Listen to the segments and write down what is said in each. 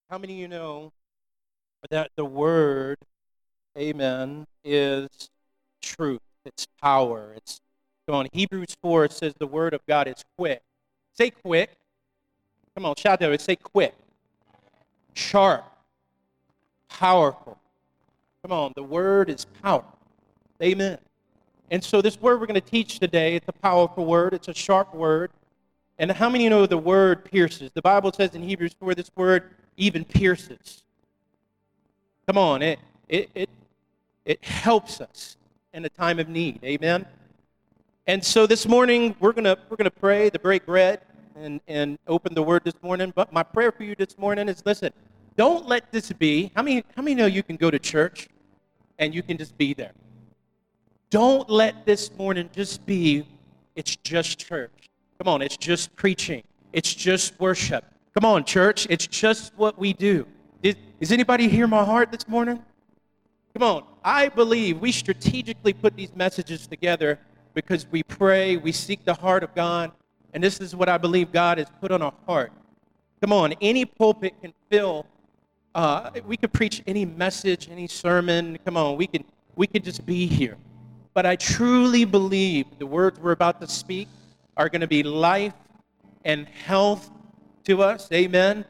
How many of you know that the word, amen, is truth? It's power. It's Come on. Hebrews 4 says the word of God is quick. Say quick. Come on, shout out. Say quick, sharp, powerful. Come on, the word is power. Amen. And so this word we're going to teach today, it's a powerful word. It's a sharp word. And how many know the word pierces? The Bible says in Hebrews 4 this word even pierces. Come on, it helps us in a time of need. Amen. And so this morning we're gonna pray to break bread and open the word this morning. But my prayer for you this morning is, listen, don't let this be. How many know you can go to church and you can just be there? Don't let this morning just be, it's just church. Come on, it's just preaching. It's just worship. Come on, church, it's just what we do. Is anybody hear my heart this morning? Come on, I believe we strategically put these messages together because we pray, we seek the heart of God, and this is what I believe God has put on our heart. Come on, any pulpit can fill, we could preach any message, any sermon. Come on, we could just be here. But I truly believe the words we're about to speak are going to be life and health to us. Amen.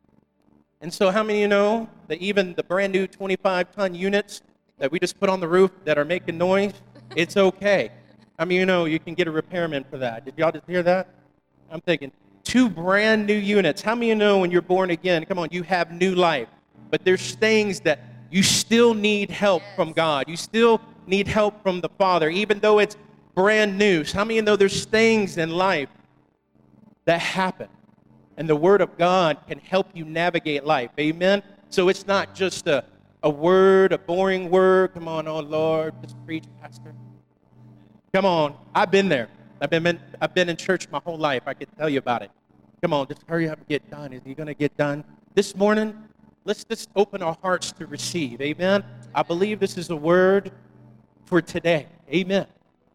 And so how many of you know that even the brand new 25-ton units that we just put on the roof that are making noise, it's okay. I mean, you know, you can get a repairman for that. Did y'all just hear that? I'm thinking, 2 brand new units. How many of you know when you're born again, come on, you have new life. But there's things that you still need help from God. You still need help from the Father, even though it's brand new. So how many of you know there's things in life that happen? And the Word of God can help you navigate life. Amen? So it's not just a word, a boring word. Come on, oh Lord, just preach, Pastor. Come on, I've been there. I've been in church my whole life. I can tell you about it. Come on, just hurry up and get done. Is he going to get done? This morning, let's just open our hearts to receive. Amen? I believe this is a word for today. Amen.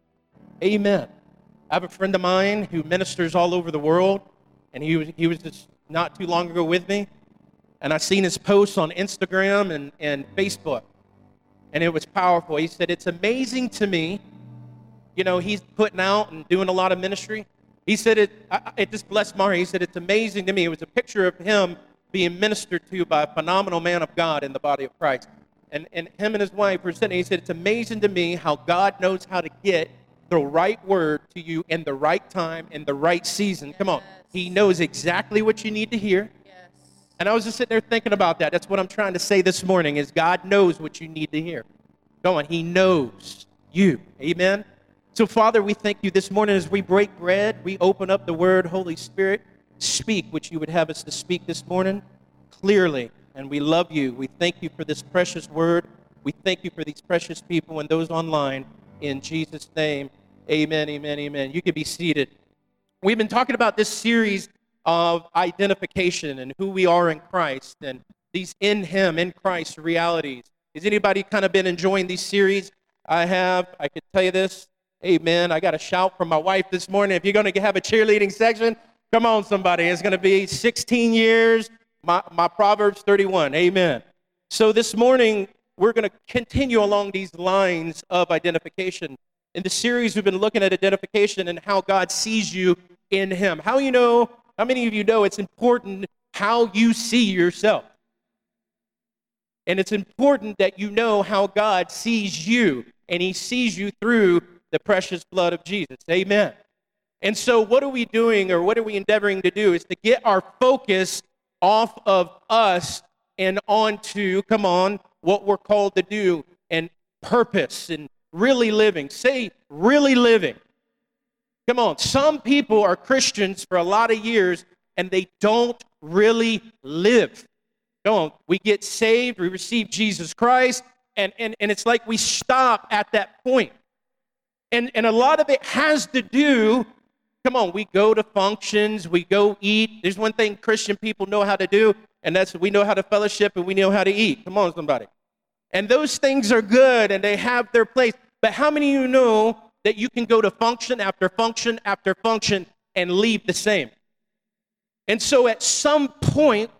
Amen. I have a friend of mine who ministers all over the world, and he was just not too long ago with me, and I seen his posts on Instagram and Facebook, and it was powerful. He said, it's amazing to me, you know, he's putting out and doing a lot of ministry. He said it just blessed my heart. He said, it's amazing to me. It was a picture of him being ministered to by a phenomenal man of God in the body of Christ. And him and his wife were sitting. He said, it's amazing to me how God knows how to get the right word to you in the right time, in the right season. Yes. Come on. He knows exactly what you need to hear. Yes. And I was just sitting there thinking about that. That's what I'm trying to say this morning is God knows what you need to hear. Come on. He knows you. Amen. So, Father, we thank you this morning as we break bread. We open up the word. Holy Spirit, speak what you would have us to speak this morning clearly. And we love you. We thank you for this precious word. We thank you for these precious people and those online. In Jesus' name, amen, amen, amen. You can be seated. We've been talking about this series of identification and who we are in Christ and these in Him, in Christ realities. Has anybody kind of been enjoying these series? I have. I can tell you this. Amen. I got a shout from my wife this morning. If you're going to have a cheerleading section, come on, somebody. It's going to be 16 years. My Proverbs 31. Amen. So this morning, we're going to continue along these lines of identification. In the series, we've been looking at identification and how God sees you in Him. How many of you know it's important how you see yourself? And it's important that you know how God sees you, and He sees you through the precious blood of Jesus. Amen. And so what are we doing, or what are we endeavoring to do, is to get our focus off of us and onto, come on, what we're called to do and purpose and really living. Say, really living. Come on, some people are Christians for a lot of years and they don't really live. Come on, we get saved, we receive Jesus Christ, and it's like we stop at that point. And a lot of it has to do, come on, we go to functions, we go eat. There's one thing Christian people know how to do, and that's we know how to fellowship and we know how to eat. Come on, somebody. And those things are good and they have their place. But how many of you know that you can go to function after function after function and leave the same? And so at some point,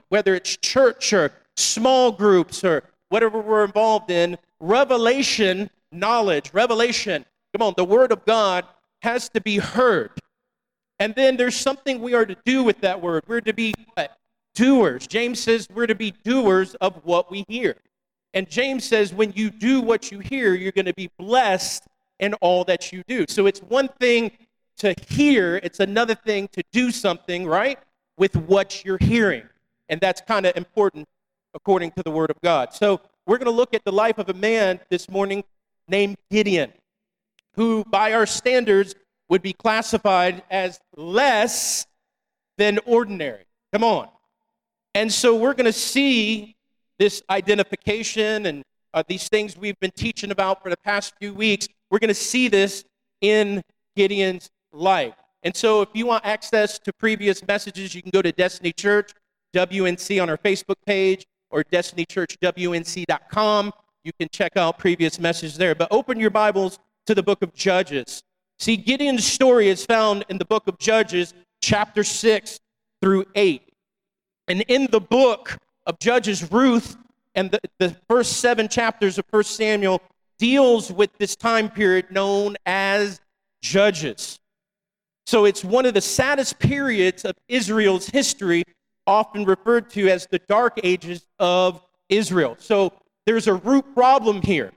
whether it's church or small groups or whatever we're involved in, revelation knowledge, revelation, come on, the word of God has to be heard. And then there's something we are to do with that word. We're to be what? Doers. James says we're to be doers of what we hear. And James says when you do what you hear, you're going to be blessed in all that you do. So it's one thing to hear, it's another thing to do something, right, with what you're hearing. And that's kind of important according to the word of God. So we're going to look at the life of a man this morning named Gideon, who by our standards would be classified as less than ordinary. Come on. And so we're going to see this identification and these things we've been teaching about for the past few weeks. We're going to see this in Gideon's life. And so if you want access to previous messages, you can go to Destiny Church, WNC on our Facebook page, or destinychurchwnc.com. You can check out previous messages there. But open your Bibles to the book of Judges. See, Gideon's story is found in the book of Judges, chapter 6 through 8. And in the book of Judges, Ruth and the first 7 chapters of 1 Samuel deals with this time period known as Judges. So it's one of the saddest periods of Israel's history, often referred to as the Dark Ages of Israel. So there's a root problem here.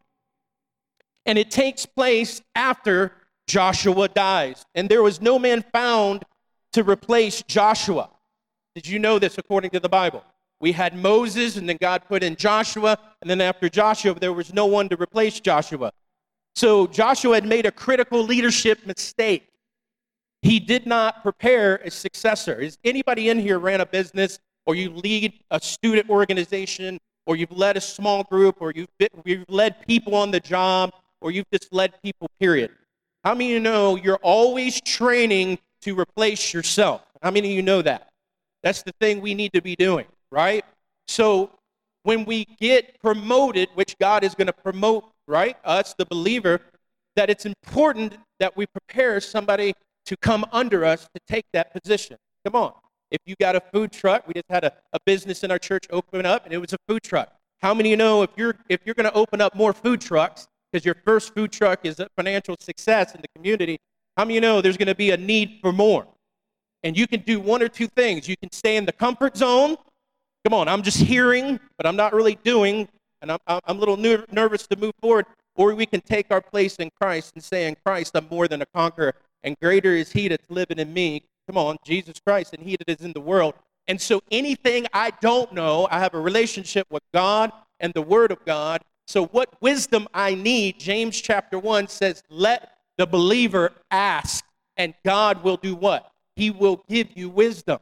And it takes place after Joshua dies. And there was no man found to replace Joshua. Did you know this according to the Bible? We had Moses, and then God put in Joshua, and then after Joshua, there was no one to replace Joshua. So Joshua had made a critical leadership mistake. He did not prepare a successor. Is anybody in here ran a business, or you lead a student organization, or you've led a small group, or you've led people on the job, or you've just led people, period? How many of you know you're always training to replace yourself? How many of you know that? That's the thing we need to be doing, right? So when we get promoted, which God is going to promote, right, us, the believer, that it's important that we prepare somebody to come under us to take that position. Come on. If you got a food truck, we just had a business in our church open up, and it was a food truck. How many of you know if you're going to open up more food trucks, because your first food truck is a financial success in the community, how many of you know there's going to be a need for more? And you can do one or two things. You can stay in the comfort zone. Come on, I'm just hearing, but I'm not really doing, and I'm a little nervous to move forward. Or we can take our place in Christ and say, in Christ, I'm more than a conqueror, and greater is he that's living in me. Come on, Jesus Christ, and he that is in the world. And so anything I don't know, I have a relationship with God and the Word of God. So what wisdom I need, James chapter 1 says, let the believer ask, and God will do what? He will give you wisdom.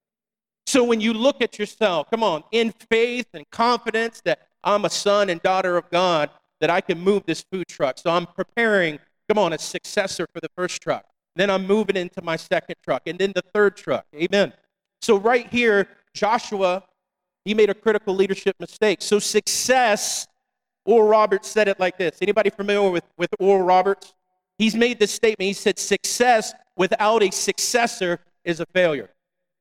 So when you look at yourself, come on, in faith and confidence that I'm a son and daughter of God, that I can move this food truck. So I'm preparing, come on, a successor for the first truck. Then I'm moving into my second truck, and then the third truck. Amen. So right here, Joshua, he made a critical leadership mistake. So success, Oral Roberts said it like this. Anybody familiar with Oral Roberts? He's made this statement. He said, success without a successor is a failure.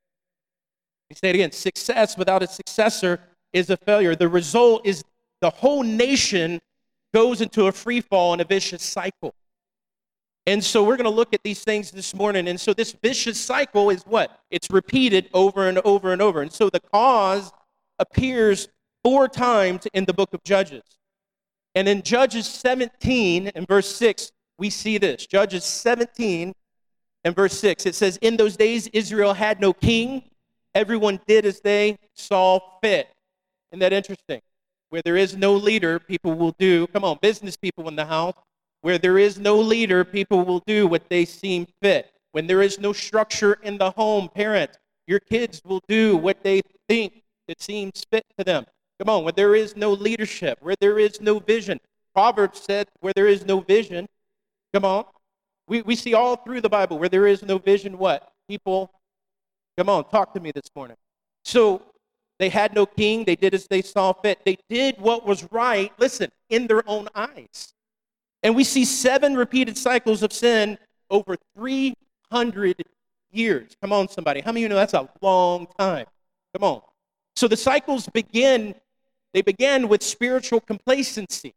He said it again, success without a successor is a failure. The result is the whole nation goes into a free fall and a vicious cycle. And so we're going to look at these things this morning. And so this vicious cycle is what? It's repeated over and over and over. And so the cause appears 4 times in the book of Judges. And in Judges 17 and verse 6, we see this. Judges 17 and verse 6, it says, in those days Israel had no king. Everyone did as they saw fit. Isn't that interesting? Where there is no leader, people will do, come on, business people in the house. Where there is no leader, people will do what they seem fit. When there is no structure in the home, parents, your kids will do what they think it seems fit to them. Come on, when there is no leadership, where there is no vision. Proverbs said, where there is no vision, come on. We see all through the Bible, where there is no vision, what? People, come on, talk to me this morning. So they had no king. They did as they saw fit. They did what was right, listen, in their own eyes. And we see 7 repeated cycles of sin over 300 years. Come on, somebody. How many of you know that's a long time? Come on. So the cycles began with spiritual complacency,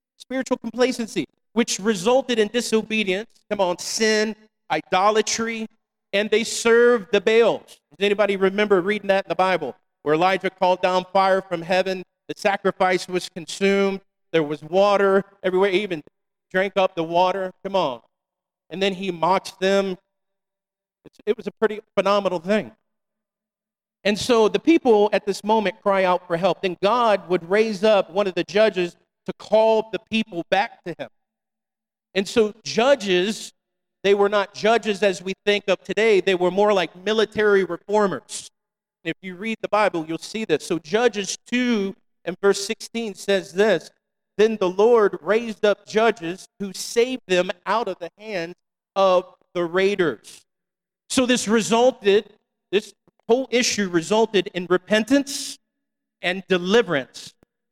which resulted in disobedience, sin, idolatry, and they served the Baals. Does anybody remember reading that in the Bible, where Elijah called down fire from heaven, the sacrifice was consumed, there was water everywhere, he even drank up the water, and then he mocked them. It was a pretty phenomenal thing. And so the people at this moment cry out for help. Then God would raise up one of the judges to call the people back to him. And so judges, they were not judges as we think of today. They were more like military reformers. If you read the Bible, you'll see this. So Judges 2 and verse 16 says this: Then the Lord raised up judges who saved them out of the hands of the raiders. So this whole issue resulted in repentance and deliverance,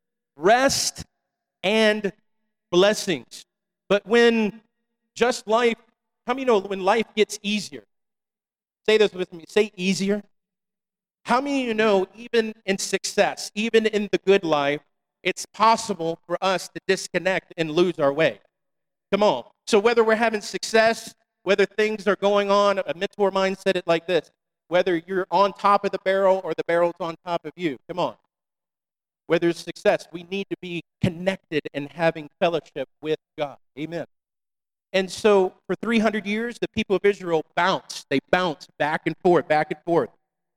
rest and blessings. But when just life, how many know when life gets easier? Say this with me, say easier. How many of you know even in success, even in the good life, it's possible for us to disconnect and lose our way? Come on. So whether we're having success, whether things are going on, a mentor of mine said it like this: whether you're on top of the barrel or the barrel's on top of you. Come on. Whether it's success, we need to be connected and having fellowship with God. Amen. And so for 300 years, the people of Israel bounced. They bounced back and forth, back and forth.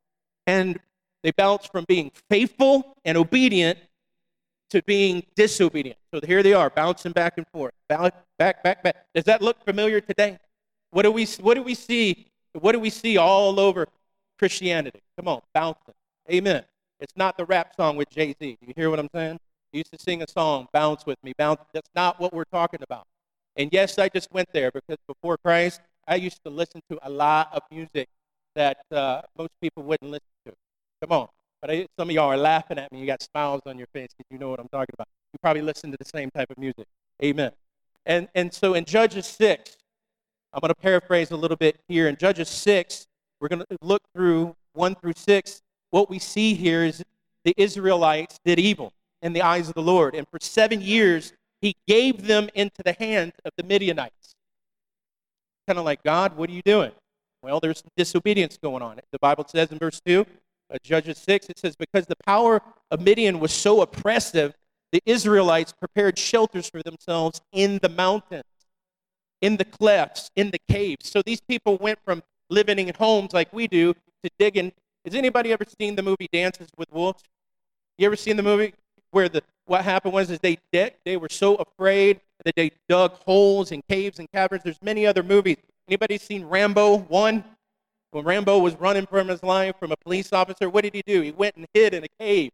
And they bounced from being faithful and obedient to being disobedient. So here they are, bouncing back and forth, back. Does that look familiar today? What do we see? What do we see all over Christianity? Come on, bouncing. Amen. It's not the rap song with Jay-Z. You hear what I'm saying? He used to sing a song, Bounce With Me. Bounce. That's not what we're talking about. And yes, I just went there because before Christ, I used to listen to a lot of music that most people wouldn't listen to. Come on. But some of y'all are laughing at me. You got smiles on your face because you know what I'm talking about. You probably listen to the same type of music. Amen. And so in Judges 6, I'm going to paraphrase a little bit here. In Judges 6, we're going to look through 1 through 6. What we see here is the Israelites did evil in the eyes of the Lord. And for 7 years, he gave them into the hands of the Midianites. Kind of like, God, what are you doing? Well, there's some disobedience going on. The Bible says in verse 2, Judges 6, it says, because the power of Midian was so oppressive, the Israelites prepared shelters for themselves in the mountains, in the clefts, in the caves. So these people went from living in homes like we do to digging. Has anybody ever seen the movie Dances with Wolves? You ever seen the movie where what happened was they were so afraid that they dug holes in caves and caverns? There's many other movies. Anybody seen Rambo 1? When Rambo was running from his life from a police officer, what did he do? He went and hid in a cave.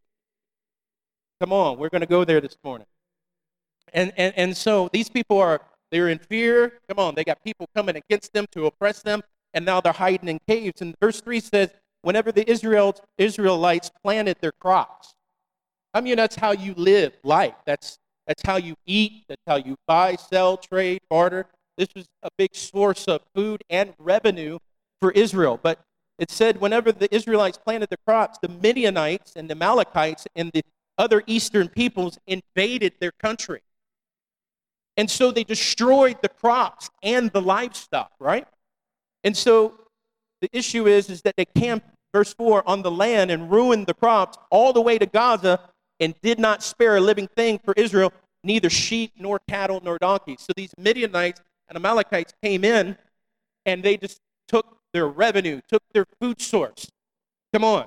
Come on, we're going to go there this morning. And so these people they're in fear. Come on, they got people coming against them to oppress them, and now they're hiding in caves. And verse 3 says, whenever the Israelites planted their crops. I mean, that's how you live life. That's how you eat. That's how you buy, sell, trade, barter. This was a big source of food and revenue for Israel. But it said whenever the Israelites planted the crops, the Midianites and the Amalekites and the other eastern peoples invaded their country. And so they destroyed the crops and the livestock, right? And so the issue is that they camped, verse 4, on the land and ruined the crops all the way to Gaza and did not spare a living thing for Israel, neither sheep nor cattle nor donkeys. So these Midianites and Amalekites came in and they just took their revenue, took their food source. Come on.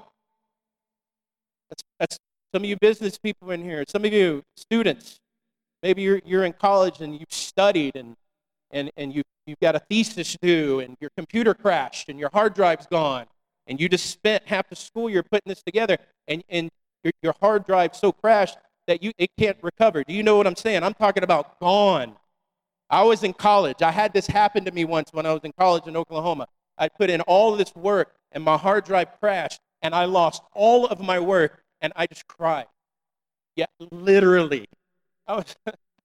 That's some of you business people in here, some of you students. Maybe you're in college and you've studied and you've got a thesis due and your computer crashed and your hard drive's gone and you just spent half the school year putting this together and your hard drive so crashed that it can't recover. Do you know what I'm saying? I'm talking about gone. I was in college. I had this happen to me once when I was in college in Oklahoma. I put in all of this work and my hard drive crashed and I lost all of my work and I just cried. Yeah, literally. I was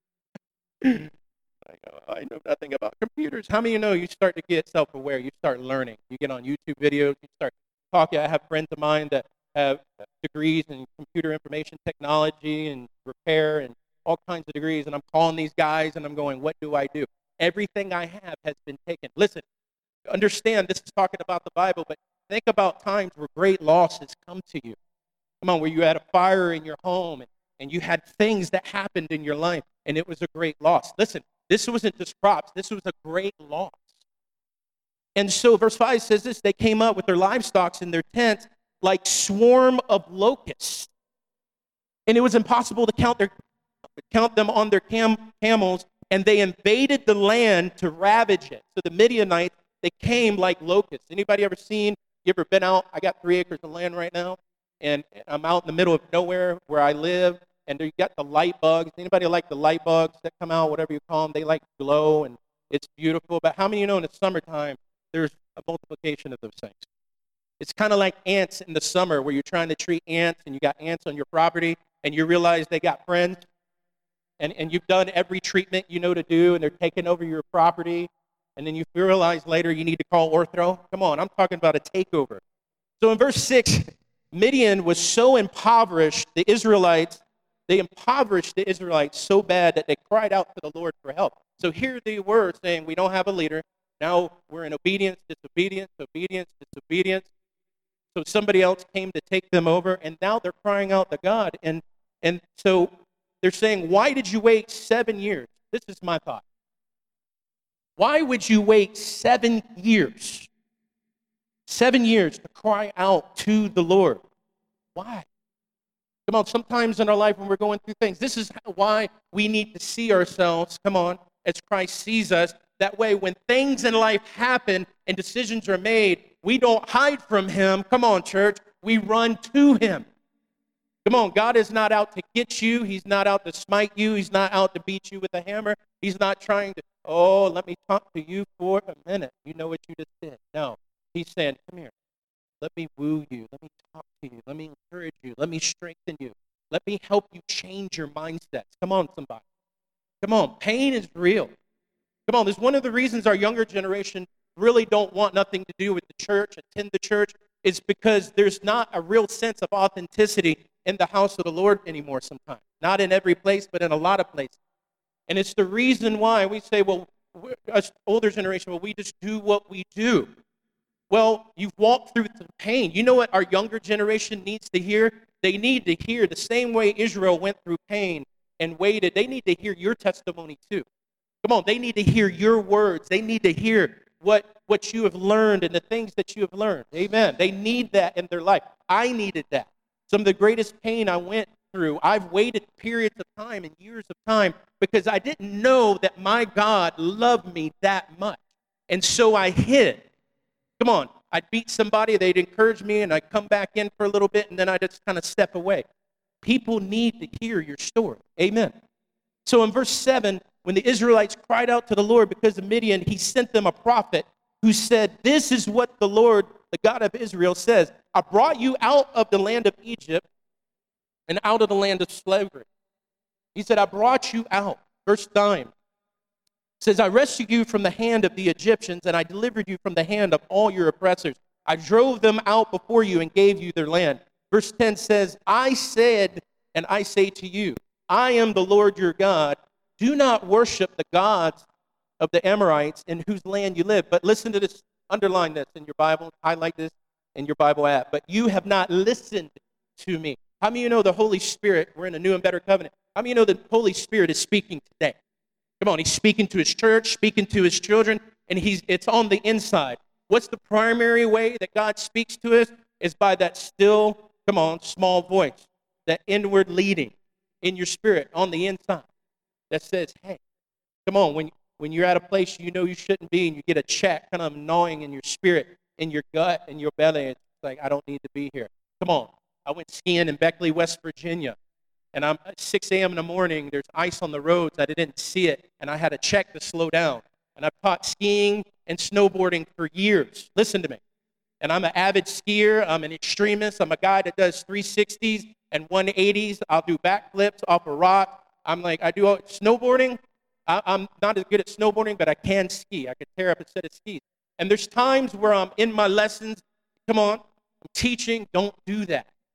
I know nothing about computers. How many of you know you start to get self-aware? You start learning. You get on YouTube videos. You start talking. I have friends of mine that have degrees in computer information technology and repair and all kinds of degrees, and I'm calling these guys and I'm going, what do I do? Everything I have has been taken. Listen, understand this is talking about the Bible, but think about times where great loss has come to you. Come on, where you had a fire in your home and you had things that happened in your life, and it was a great loss. Listen, this wasn't just crops. This was a great loss. And so verse 5 says this, they came up with their livestock in their tents like swarm of locusts. And it was impossible to count them on their camels, and they invaded the land to ravage it. So the Midianites, they came like locusts. Anybody ever seen, you ever been out? I got 3 acres of land right now, and I'm out in the middle of nowhere where I live, and you got the light bugs. Anybody like the light bugs that come out, whatever you call them? They like glow, and it's beautiful. But how many of you know in the summertime, there's a multiplication of those things? It's kind of like ants in the summer where you're trying to treat ants, and you got ants on your property, and you realize they got friends, and you've done every treatment you know to do, and they're taking over your property, and then you realize later you need to call ortho. Come on, I'm talking about a takeover. So in verse 6, Midian was so impoverished, they impoverished the Israelites so bad that they cried out to the Lord for help. So here they were saying, we don't have a leader. Now we're in obedience, disobedience, obedience, disobedience. So somebody else came to take them over, and now they're crying out to God. And so they're saying, why did you wait 7 years? This is my thought. Why would you wait 7 years? 7 years to cry out to the Lord. Why? Come on, sometimes in our life when we're going through things, this is why we need to see ourselves, come on, as Christ sees us. That way, when things in life happen and decisions are made, we don't hide from Him. Come on, church. We run to Him. Come on, God is not out to get you. He's not out to smite you. He's not out to beat you with a hammer. He's not trying to, let me talk to you for a minute. You know what you just did. No, He's saying, come here. Let me woo you. Let me talk to you. Let me encourage you. Let me strengthen you. Let me help you change your mindsets. Come on, somebody. Come on, pain is real. Come on, there's one of the reasons our younger generation really don't want nothing to do with the church, attend the church, is because there's not a real sense of authenticity in the house of the Lord anymore sometimes. Not in every place, but in a lot of places. And it's the reason why we say, well, us older generation, we just do what we do. Well, you've walked through some pain. You know what our younger generation needs to hear? They need to hear the same way Israel went through pain and waited. They need to hear your testimony too. Come on, they need to hear your words. They need to hear what you have learned and the things that you have learned. Amen. They need that in their life. I needed that. Some of the greatest pain I went through, I've waited periods of time and years of time because I didn't know that my God loved me that much. And so I hid. Come on, I'd beat somebody, they'd encourage me, and I'd come back in for a little bit, and then I'd just kind of step away. People need to hear your story. Amen. So in verse 7, when the Israelites cried out to the Lord because of Midian, He sent them a prophet who said, this is what the Lord, the God of Israel, says. I brought you out of the land of Egypt and out of the land of slavery. He said, I brought you out. Verse 9 says, I rescued you from the hand of the Egyptians, and I delivered you from the hand of all your oppressors. I drove them out before you and gave you their land. Verse 10 says, I said, and I say to you, I am the Lord your God. Do not worship the gods of the Amorites in whose land you live. But listen to this, underline this in your Bible, highlight this in your Bible app. But you have not listened to me. How many of you know the Holy Spirit, we're in a new and better covenant. How many of you know the Holy Spirit is speaking today? Come on, He's speaking to His church, speaking to His children, and it's on the inside. What's the primary way that God speaks to us? Is by that still, come on, small voice, that inward leading in your spirit on the inside that says, hey, come on, when you're at a place you know you shouldn't be and you get a check kind of gnawing in your spirit, in your gut, in your belly, it's like, I don't need to be here. Come on. I went skiing in Beckley, West Virginia. And I'm at 6 a.m. in the morning, there's ice on the roads, I didn't see it, and I had a check to slow down. And I've taught skiing and snowboarding for years. Listen to me. And I'm an avid skier, I'm an extremist, I'm a guy that does 360s and 180s. I'll do backflips off a rock. I do snowboarding. I'm not as good at snowboarding, but I can ski. I can tear up a set of skis. And there's times where I'm in my lessons, come on, I'm teaching, don't do that.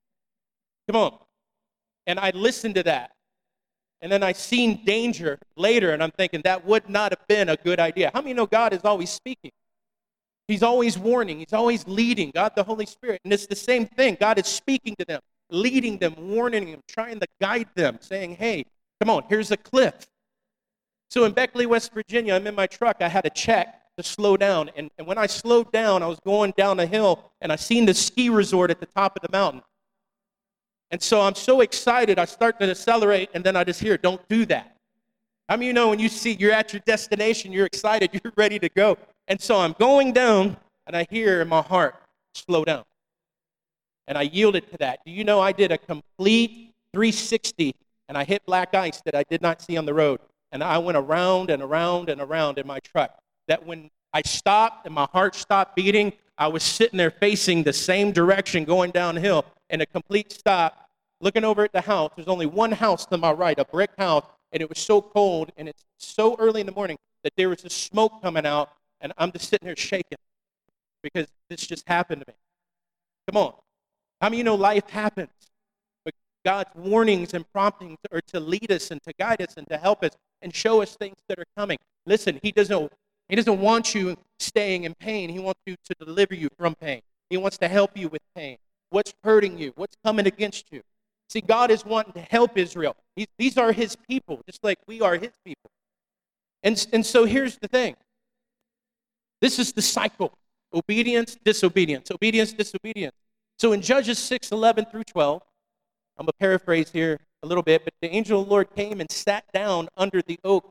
Come on. And I listened to that. And then I seen danger later, and I'm thinking that would not have been a good idea. How many know God is always speaking? He's always warning. He's always leading. God, the Holy Spirit. And it's the same thing. God is speaking to them, leading them, warning them, trying to guide them, saying, hey, come on, here's a cliff. So in Beckley, West Virginia, I'm in my truck. I had to check to slow down. And when I slowed down, I was going down a hill, and I seen the ski resort at the top of the mountain. And so I'm so excited, I start to accelerate, and then I just hear, don't do that. How many of you know when you see you're at your destination, you're excited, you're ready to go. And so I'm going down, and I hear in my heart, slow down. And I yielded to that. Do you know I did a complete 360, and I hit black ice that I did not see on the road. And I went around and around and around in my truck. That when I stopped and my heart stopped beating, I was sitting there facing the same direction going downhill, and a complete stop, looking over at the house. There's only one house to my right, a brick house, and it was so cold, and it's so early in the morning that there was this smoke coming out, and I'm just sitting there shaking because this just happened to me. Come on. How many of you know life happens? But God's warnings and promptings are to lead us and to guide us and to help us and show us things that are coming. Listen, He doesn't want you staying in pain. He wants you to deliver you from pain. He wants to help you with pain. What's hurting you? What's coming against you? See, God is wanting to help Israel. These are His people, just like we are His people. And so here's the thing. This is the cycle. Obedience, disobedience. Obedience, disobedience. So in Judges 6:11 through 12, I'm going to paraphrase here a little bit, but the angel of the Lord came and sat down under the oak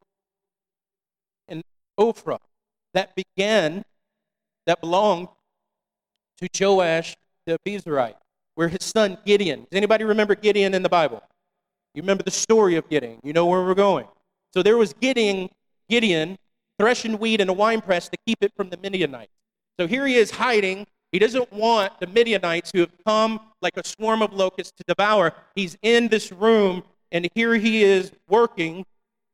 in Ophrah that belonged to Joash the Abiezrite, where his son Gideon. Does anybody remember Gideon in the Bible? You remember the story of Gideon. You know where we're going. So there was Gideon threshing wheat in a winepress to keep it from the Midianites. So here he is hiding. He doesn't want the Midianites who have come like a swarm of locusts to devour. He's in this room, and here he is working.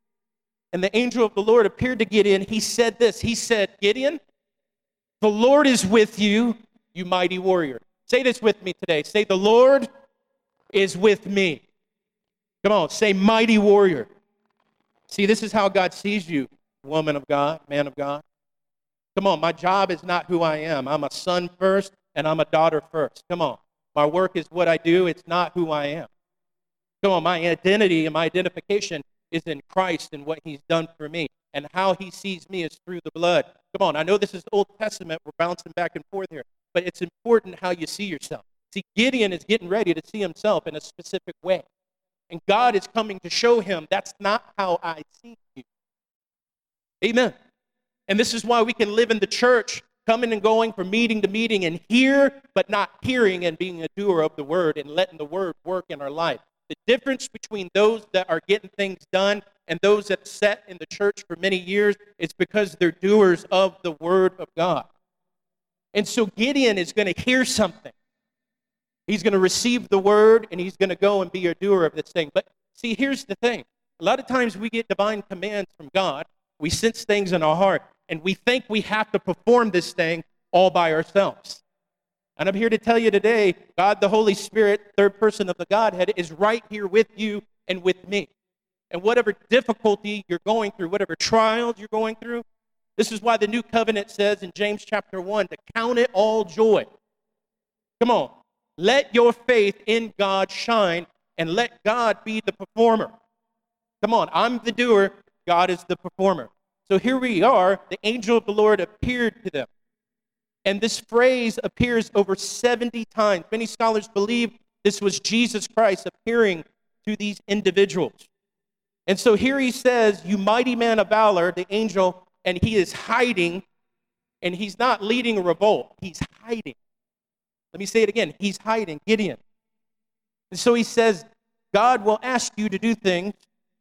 And the angel of the Lord appeared to Gideon. He said this. He said, Gideon, the Lord is with you, you mighty warrior. Say this with me today. Say, the Lord is with me. Come on, say mighty warrior. See, this is how God sees you, woman of God, man of God. Come on, my job is not who I am. I'm a son first, and I'm a daughter first. Come on. My work is what I do. It's not who I am. Come on, my identity and my identification is in Christ and what He's done for me. And how He sees me is through the blood. Come on, I know this is Old Testament. We're bouncing back and forth here. But it's important how you see yourself. See, Gideon is getting ready to see himself in a specific way. And God is coming to show him that's not how I see you. Amen. And this is why we can live in the church, coming and going from meeting to meeting and hear, but not hearing and being a doer of the word and letting the word work in our life. The difference between those that are getting things done and those that sat in the church for many years is because they're doers of the word of God. And so Gideon is going to hear something. He's going to receive the word, and he's going to go and be a doer of this thing. But see, here's the thing. A lot of times we get divine commands from God. We sense things in our heart, and we think we have to perform this thing all by ourselves. And I'm here to tell you today, God, the Holy Spirit, third person of the Godhead, is right here with you and with me. And whatever difficulty you're going through, whatever trials you're going through, this is why the New Covenant says in James chapter 1 to count it all joy. Come on. Let your faith in God shine, and let God be the performer. Come on. I'm the doer. God is the performer. So here we are. The angel of the Lord appeared to them. And this phrase appears over 70 times. Many scholars believe this was Jesus Christ appearing to these individuals. And so here he says, you mighty man of valor, the angel, and he is hiding, and he's not leading a revolt. He's hiding. Let me say it again. He's hiding, Gideon. And so he says, God will ask you to do things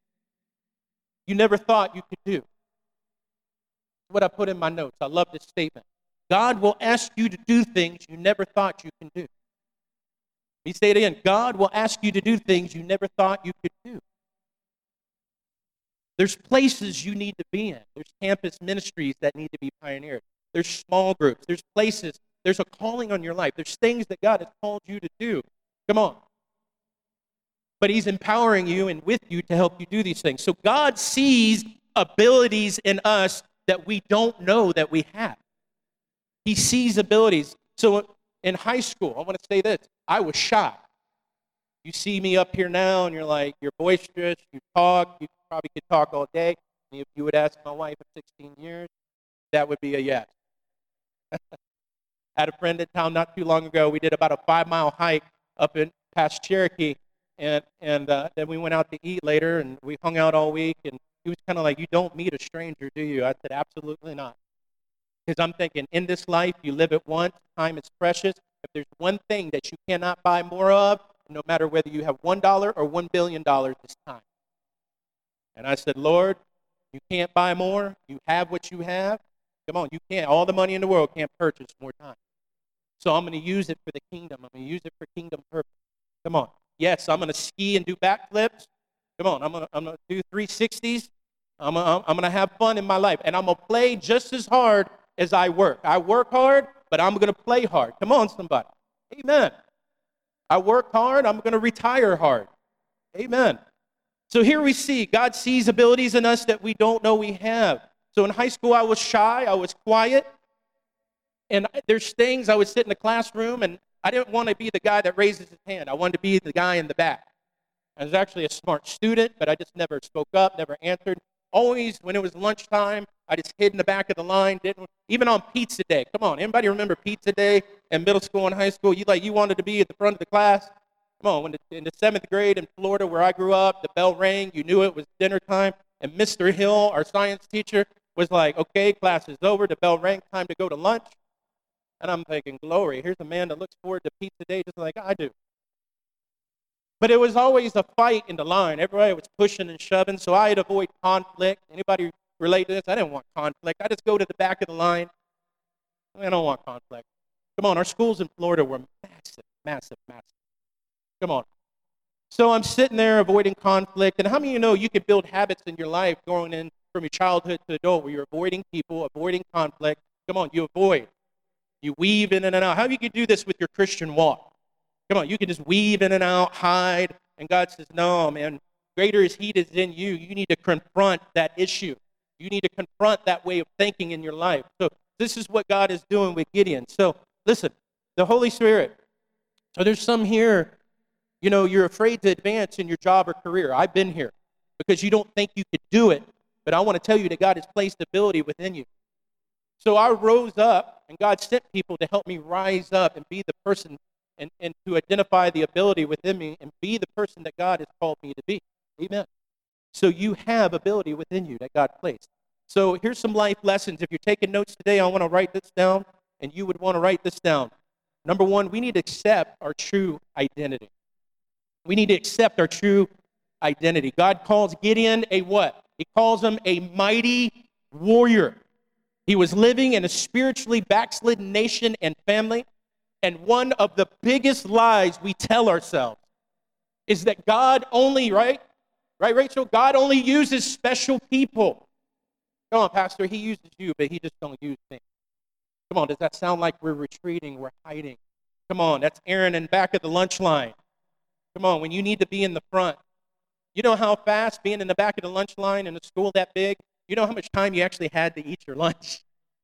you never thought you could do. What I put in my notes. I love this statement. God will ask you to do things you never thought you can do. Let me say it again. God will ask you to do things you never thought you could do. There's places you need to be in. There's campus ministries that need to be pioneered. There's small groups. There's places. There's a calling on your life. There's things that God has called you to do. Come on. but he's empowering you and with you to help you do these things. So God sees abilities in us that we don't know that we have. He sees abilities. So in high school, I want to say this, I was shy. You see me up here now, and you're like, you're boisterous, you talk, you probably could talk all day. And if you would ask my wife of 16 years, that would be a yes. I had a friend in town not too long ago. We did about a 5-mile hike up in past Cherokee, and then we went out to eat later, and we hung out all week, and he was kind of like, you don't meet a stranger, do you? I said, absolutely not. Because I'm thinking, in this life, you live it once, time is precious. If there's one thing that you cannot buy more of, no matter whether you have $1 or $1 billion, it's time. And I said, Lord, you can't buy more. You have what you have. Come on, you can't. All the money in the world can't purchase more time. So I'm going to use it for the kingdom. I'm going to use it for kingdom purpose. Come on. Yes, I'm going to ski and do backflips. Come on, I'm going to do 360s. I'm going to have fun in my life. And I'm going to play just as hard as I work. I work hard, but I'm going to play hard. Come on, somebody. Amen. I work hard. I'm going to retire hard. Amen. So here we see God sees abilities in us that we don't know we have. So in high school, I was shy. I was quiet. And there's things I would sit in the classroom, and I didn't want to be the guy that raises his hand. I wanted to be the guy in the back. I was actually a smart student, but I just never spoke up, never answered. Always, when it was lunchtime, I just hid in the back of the line. Even on pizza day. Come on, anybody remember pizza day in middle school and high school? You wanted to be at the front of the class. Come on, in the 7th grade in Florida where I grew up, the bell rang. You knew it was dinner time. And Mr. Hill, our science teacher, was like, okay, class is over. The bell rang, time to go to lunch. And I'm thinking, glory, here's a man that looks forward to pizza day just like I do. But it was always a fight in the line. Everybody was pushing and shoving, so I'd avoid conflict. Anybody relate to this? I didn't want conflict. I just go to the back of the line. I don't want conflict. Come on, our schools in Florida were massive, massive, massive. Come on. So I'm sitting there avoiding conflict. And how many of you know you can build habits in your life going in from your childhood to adult where you're avoiding people, avoiding conflict? Come on, you avoid. You weave in and out. How do you can do this with your Christian walk? Come on, you can just weave in and out, hide. And God says, no, man, greater is He that is in you. You need to confront that issue. You need to confront that way of thinking in your life. So this is what God is doing with Gideon. So listen, the Holy Spirit. So there's some here, you're afraid to advance in your job or career. I've been here because you don't think you could do it. But I want to tell you that God has placed ability within you. So I rose up, and God sent people to help me rise up and be the person and to identify the ability within me and be the person that God has called me to be. Amen. So you have ability within you that God placed. So here's some life lessons. If you're taking notes today, I want to write this down, and you would want to write this down. Number one, we need to accept our true identity. We need to accept our true identity. God calls Gideon a what? He calls him a mighty warrior. He was living in a spiritually backslidden nation and family. And one of the biggest lies we tell ourselves is that God only, right, Rachel? God only uses special people. Come on, Pastor, He uses you, but He just don't use me. Come on, does that sound like we're retreating, we're hiding? Come on, that's Aaron in back of the lunch line. Come on, when you need to be in the front. You know how fast being in the back of the lunch line in a school that big, you know how much time you actually had to eat your lunch?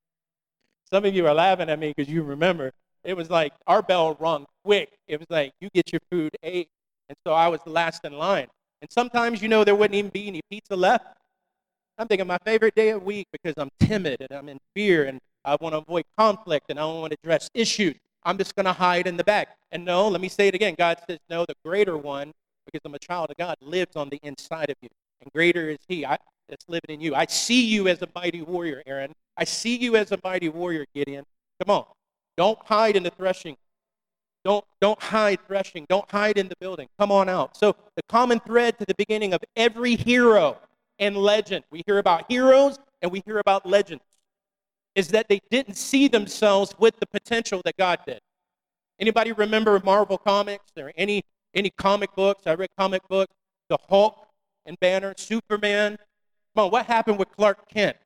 Some of you are laughing at me because you remember. It was like our bell rung quick. It was like, you get your food ate. And so I was the last in line. And sometimes, there wouldn't even be any pizza left. I'm thinking my favorite day of the week because I'm timid and I'm in fear and I want to avoid conflict and I don't want to address issues. I'm just going to hide in the back. And no, let me say it again. God says, no, the greater one, because I'm a child of God, lives on the inside of you. And greater is He that's living in you. I see you as a mighty warrior, Aaron. I see you as a mighty warrior, Gideon. Come on. Don't hide in the threshing. Don't hide threshing. Don't hide in the building. Come on out. So the common thread to the beginning of every hero and legend, we hear about heroes and we hear about legends, is that they didn't see themselves with the potential that God did. Anybody remember Marvel Comics or any comic books? I read comic books. The Hulk and Banner, Superman. Come on, what happened with Clark Kent?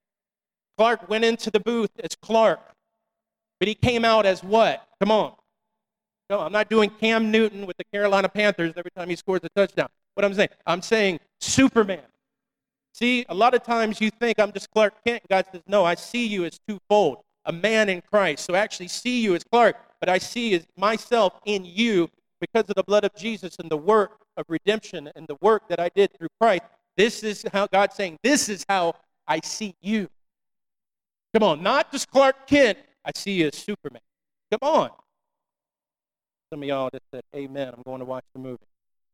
Clark went into the booth as Clark, but he came out as what? Come on. No, I'm not doing Cam Newton with the Carolina Panthers every time he scores a touchdown. What I'm saying Superman. See, a lot of times you think I'm just Clark Kent. God says, no, I see you as twofold, a man in Christ. So I actually see you as Clark, but I see as myself in you because of the blood of Jesus and the work of redemption and the work that I did through Christ. This is how God's saying, this is how I see you. Come on, not just Clark Kent. I see you as Superman. Come on. Some of y'all just said, amen, I'm going to watch the movie.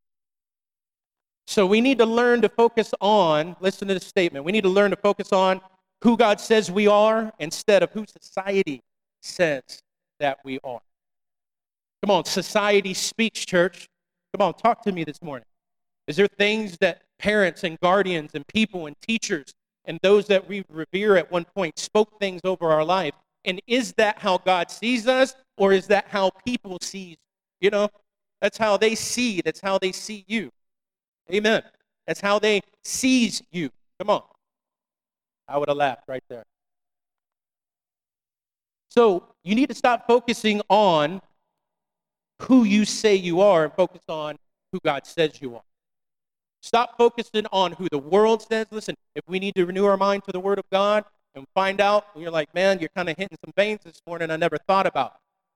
So we need to learn to focus on, listen to this statement, we need to learn to focus on who God says we are instead of who society says that we are. Come on, society speaks, church. Come on, talk to me this morning. Is there things that parents and guardians and people and teachers and those that we revere at one point spoke things over our life? And is that how God sees us, or is that how people see? You know, that's how they see. That's how they see you. Amen. That's how they seize you. Come on. I would have laughed right there. So you need to stop focusing on who you say you are and focus on who God says you are. Stop focusing on who the world says. Listen, if we need to renew our mind to the Word of God and find out, and you're like, man, you're kind of hitting some veins this morning I never thought about.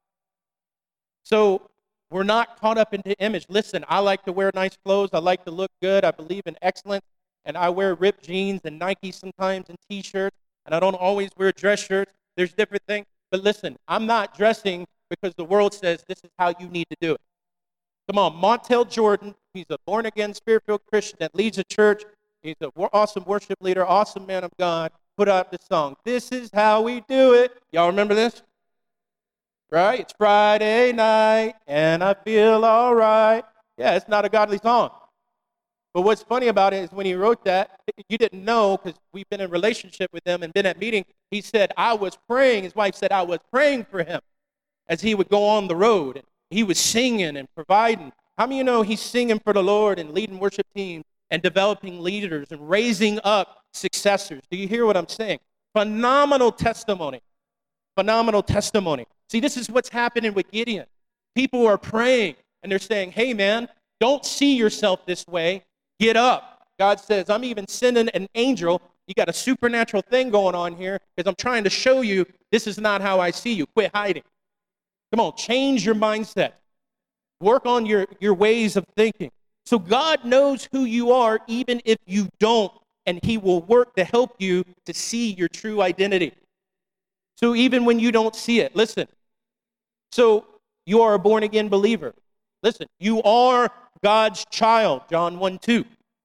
So we're not caught up into image. Listen, I like to wear nice clothes. I like to look good. I believe in excellence. And I wear ripped jeans and Nike sometimes and T-shirts. And I don't always wear dress shirts. There's different things. But listen, I'm not dressing because the world says this is how you need to do it. Come on, Montel Jordan, he's a born-again, spirit-filled Christian that leads a church. He's an awesome worship leader, awesome man of God. Put out this song, "This is how we do it." Y'all remember this? Right? It's Friday night, and I feel all right. Yeah, it's not a godly song. But what's funny about it is when he wrote that, you didn't know because we've been in relationship with him and been at meeting. He said, I was praying. His wife said, I was praying for him as he would go on the road. And he was singing and providing. How many of you know he's singing for the Lord and leading worship teams and developing leaders and raising up successors? Do you hear what I'm saying? Phenomenal testimony. Phenomenal testimony. See, this is what's happening with Gideon. People are praying, and they're saying, hey, man, don't see yourself this way. Get up. God says, I'm even sending an angel. You got a supernatural thing going on here because I'm trying to show you this is not how I see you. Quit hiding. Come on, change your mindset. Work on your ways of thinking. So God knows who you are even if you don't, and he will work to help you to see your true identity. So even when you don't see it, listen. So you are a born-again believer. Listen, you are God's child, John 1:2.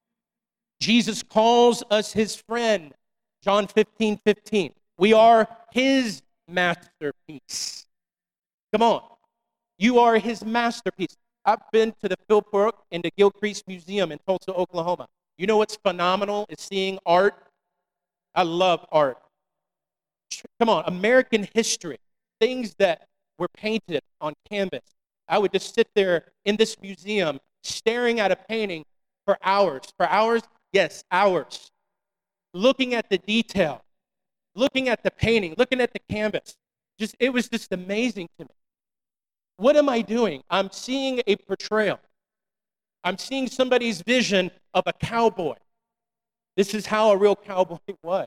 Jesus calls us his friend, John 15:15. We are his masterpiece. Come on. You are his masterpiece. I've been to the Philbrook and the Gilcrease Museum in Tulsa, Oklahoma. You know what's phenomenal is seeing art. I love art. Come on, American history, things that were painted on canvas. I would just sit there in this museum staring at a painting for hours. For hours? Yes, hours. Looking at the detail, looking at the painting, looking at the canvas. It was just amazing to me. What am I doing? I'm seeing a portrayal. I'm seeing somebody's vision of a cowboy. This is how a real cowboy was.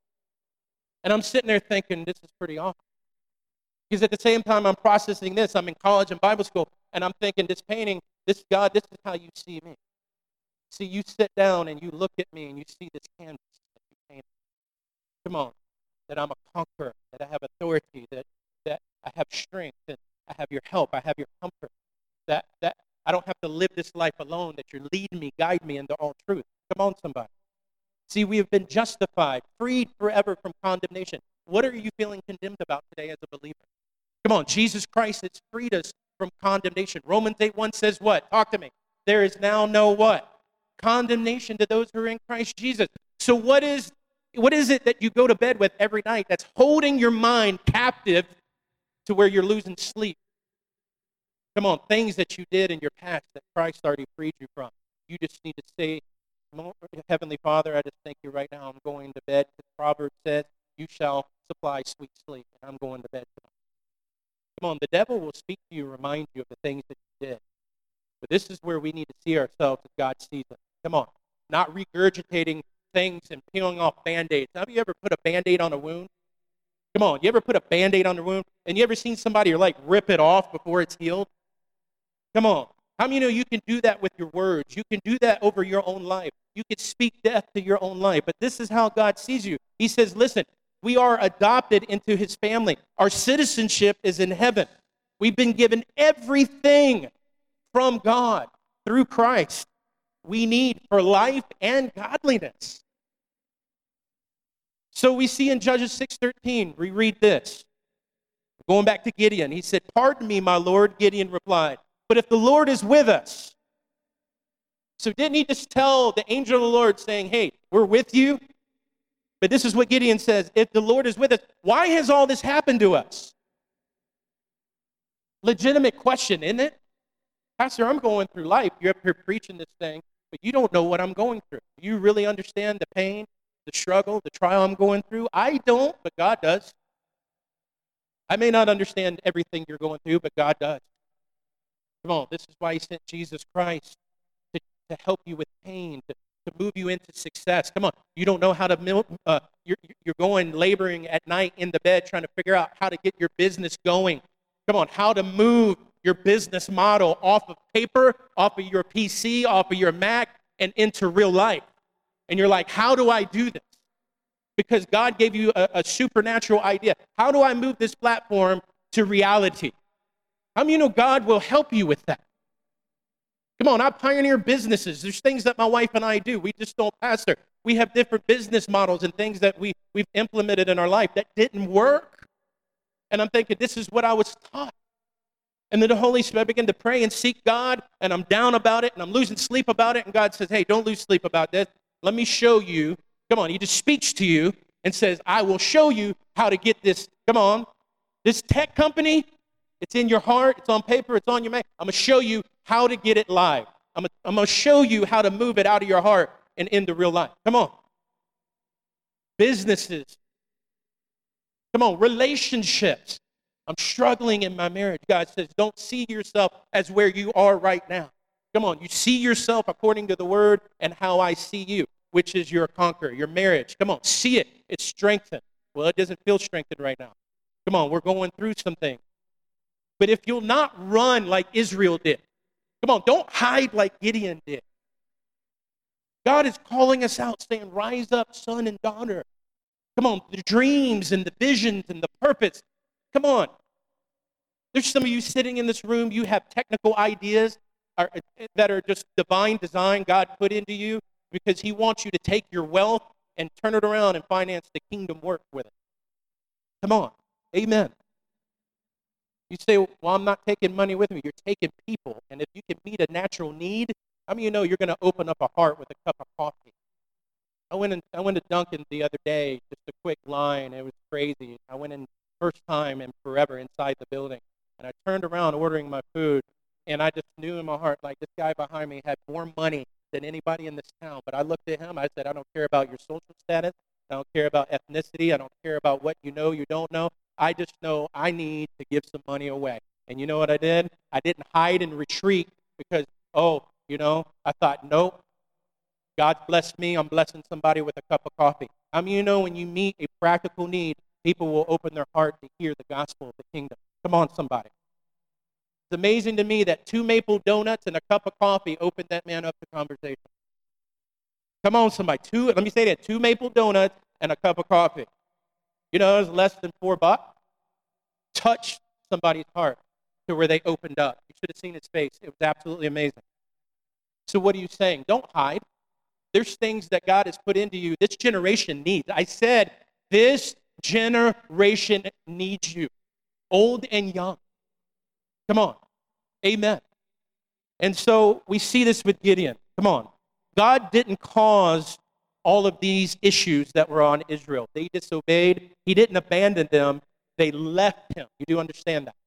And I'm sitting there thinking, this is pretty awesome. Because at the same time I'm processing this, I'm in college and Bible school, and I'm thinking, this painting, this God, this is how you see me. See, you sit down and you look at me and you see this canvas that you painted. Come on, that I'm a conqueror, that I have authority, that I have strength, that I have your help, I have your comfort, that I don't have to live this life alone, that you're leading me, guide me into all truth. Come on, somebody. See, we have been justified, freed forever from condemnation. What are you feeling condemned about today as a believer? Come on, Jesus Christ has freed us from condemnation. Romans 8:1 says what? Talk to me. There is now no what? Condemnation to those who are in Christ Jesus. So what is it that you go to bed with every night that's holding your mind captive to where you're losing sleep? Come on, things that you did in your past that Christ already freed you from. You just need to say, Heavenly Father, I just thank you right now. I'm going to bed. The Proverbs says, you shall supply sweet sleep, and I'm going to bed tonight. Come on, the devil will speak to you, remind you of the things that you did. But this is where we need to see ourselves as God sees us. Come on, not regurgitating things and peeling off Band-Aids. Have you ever put a Band-Aid on a wound? Come on, you ever put a Band-Aid on a wound? And you ever seen somebody like rip it off before it's healed? Come on. How many know you can do that with your words? You can do that over your own life. You can speak death to your own life. But this is how God sees you. He says, listen, we are adopted into his family. Our citizenship is in heaven. We've been given everything from God through Christ we need for life and godliness. So we see in Judges 6:13, we read this. Going back to Gideon, he said, "Pardon me, my Lord," Gideon replied, "but if the Lord is with us." So didn't he just tell the angel of the Lord saying, hey, we're with you? But this is what Gideon says, if the Lord is with us, why has all this happened to us? Legitimate question, isn't it? Pastor, I'm going through life. You're up here preaching this thing, but you don't know what I'm going through. Do you really understand the pain, the struggle, the trial I'm going through? I don't, but God does. I may not understand everything you're going through, but God does. Come on, this is why he sent Jesus Christ to help you with pain, to move you into success. Come on, you don't know how to you're going laboring at night in the bed trying to figure out how to get your business going. Come on, how to move your business model off of paper, off of your PC, off of your Mac, and into real life. And you're like, how do I do this? Because God gave you a supernatural idea. How do I move this platform to reality? How many of you know God will help you with that? Come on, I pioneer businesses. There's things that my wife and I do. We just don't pastor. We have different business models and things that we've implemented in our life that didn't work. And I'm thinking, this is what I was taught. And then the Holy Spirit, I began to pray and seek God, and I'm down about it, and I'm losing sleep about it. And God says, hey, don't lose sleep about this. Let me show you. Come on, he just speaks to you and says, I will show you how to get this. Come on, this tech company, it's in your heart, it's on paper, it's on your Mac. I'm going to show you how to get it live. I'm going to show you how to move it out of your heart and into real life. Come on. Businesses. Come on, relationships. I'm struggling in my marriage. God says, don't see yourself as where you are right now. Come on, you see yourself according to the word and how I see you, which is your conqueror, your marriage. Come on, see it. It's strengthened. Well, it doesn't feel strengthened right now. Come on, we're going through some things. But if you'll not run like Israel did, come on, don't hide like Gideon did. God is calling us out, saying, rise up, son and daughter. Come on, the dreams and the visions and the purpose. Come on. There's some of you sitting in this room, you have technical ideas that are just divine design God put into you because he wants you to take your wealth and turn it around and finance the kingdom work with it. Come on. Amen. You say, well, I'm not taking money with me. You're taking people. And if you can meet a natural need, how many of you know you're going to open up a heart with a cup of coffee? I went to Dunkin' the other day, just a quick line. It was crazy. I went in first time in forever inside the building. And I turned around ordering my food, and I just knew in my heart, like this guy behind me had more money than anybody in this town. But I looked at him. I said, I don't care about your social status. I don't care about ethnicity. I don't care about what you know, you don't know. I just know I need to give some money away. And you know what I did? I didn't hide and retreat because, I thought, nope, God's blessed me. I'm blessing somebody with a cup of coffee. I mean, when you meet a practical need, people will open their heart to hear the gospel of the kingdom. Come on, somebody. It's amazing to me that 2 maple donuts and a cup of coffee opened that man up to conversation. Come on, somebody. Let me say that, 2 maple donuts and a cup of coffee. It was less than $4. Touched somebody's heart to where they opened up. You should have seen his face. It was absolutely amazing. So what are you saying? Don't hide. There's things that God has put into you. This generation needs. I said, this generation needs you. Old and young. Come on. Amen. And so we see this with Gideon. Come on. God didn't cause all of these issues that were on Israel. They disobeyed. He didn't abandon them. They left him. You do understand that?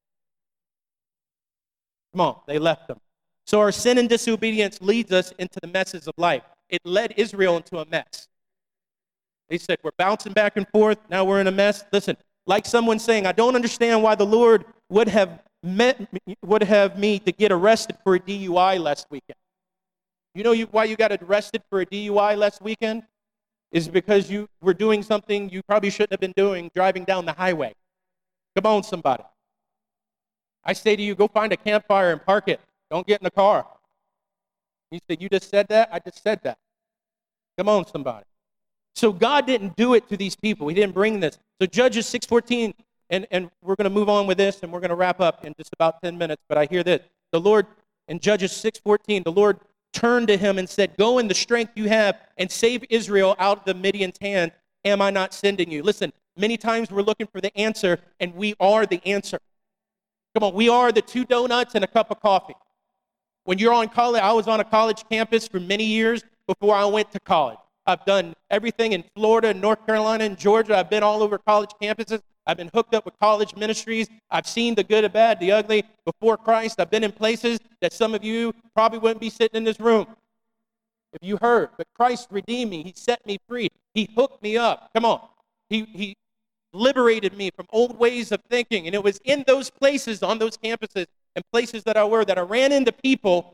Come on, they left him. So our sin and disobedience leads us into the messes of life. It led Israel into a mess. They said, we're bouncing back and forth. Now we're in a mess. Listen, like someone saying, I don't understand why the Lord would have me to get arrested for a DUI last weekend. You know why you got arrested for a DUI last weekend? Is because you were doing something you probably shouldn't have been doing, driving down the highway. Come on, somebody. I say to you, go find a campfire and park it. Don't get in the car. You said, you just said that? I just said that. Come on, somebody. So God didn't do it to these people. He didn't bring this. So Judges 6:14, and we're going to move on with this, and we're going to wrap up in just about 10 minutes, but I hear this. The Lord, in Judges 6:14, the Lord turned to him and said, go in the strength you have and save Israel out of the Midian's hand. Am I not sending you? Listen, many times we're looking for the answer, and we are the answer. Come on, we are the 2 donuts and a cup of coffee. When you're on college, I was on a college campus for many years before I went to college. I've done everything in Florida, North Carolina, and Georgia. I've been all over college campuses. I've been hooked up with college ministries. I've seen the good, the bad, the ugly before Christ. I've been in places that some of you probably wouldn't be sitting in this room if you heard. But Christ redeemed me. He set me free. He hooked me up. Come on. He liberated me from old ways of thinking. And it was in those places, on those campuses, and places that I ran into people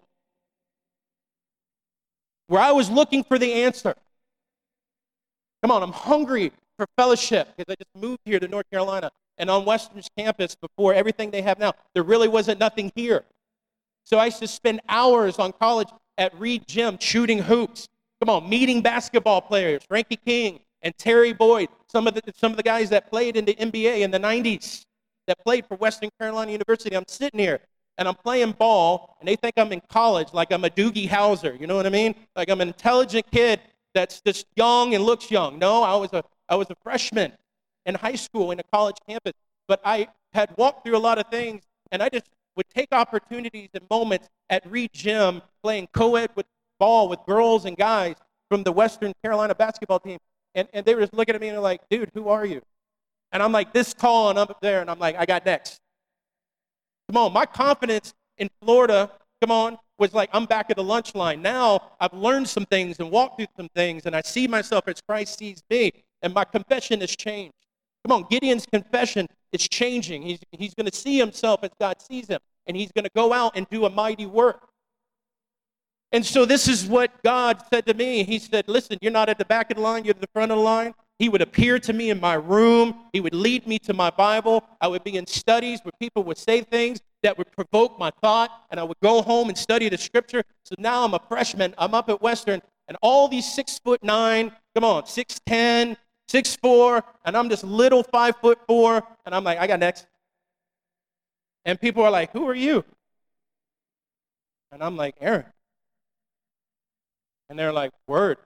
where I was looking for the answer. Come on, I'm hungry for fellowship because I just moved here to North Carolina, and on Western's campus before everything they have now, there really wasn't nothing here. So I used to spend hours on college at Reed Gym shooting hoops. Come on, meeting basketball players, Frankie King and Terry Boyd, some of the guys that played in the NBA in the 90s, that played for Western Carolina University. I'm sitting here and I'm playing ball, and they think I'm in college like I'm a Doogie Howser. You know what I mean? Like I'm an intelligent kid that's just young and looks young. No, I was a freshman in high school in a college campus, but I had walked through a lot of things, and I just would take opportunities and moments at Reed Gym playing co-ed with ball with girls and guys from the Western Carolina basketball team, and they were just looking at me and they're like, dude, who are you? And I'm like this tall and up there, and I'm like, I got next. Come on, my confidence in Florida, come on, was like I'm back at the lunch line. Now I've learned some things and walked through some things, and I see myself as Christ sees me, and my confession has changed. Come on, Gideon's confession is changing. He's going to see himself as God sees him, and he's going to go out and do a mighty work. And so this is what God said to me. He said, listen, you're not at the back of the line, you're at the front of the line. He would appear to me in my room. He would lead me to my Bible. I would be in studies where people would say things that would provoke my thought, and I would go home and study the scripture. So now I'm a freshman. I'm up at Western, and all these 6'9", come on, 6'10", 6'4", and I'm this little 5'4", and I'm like, I got next. And people are like, who are you? And I'm like, Aaron. And they're like, word.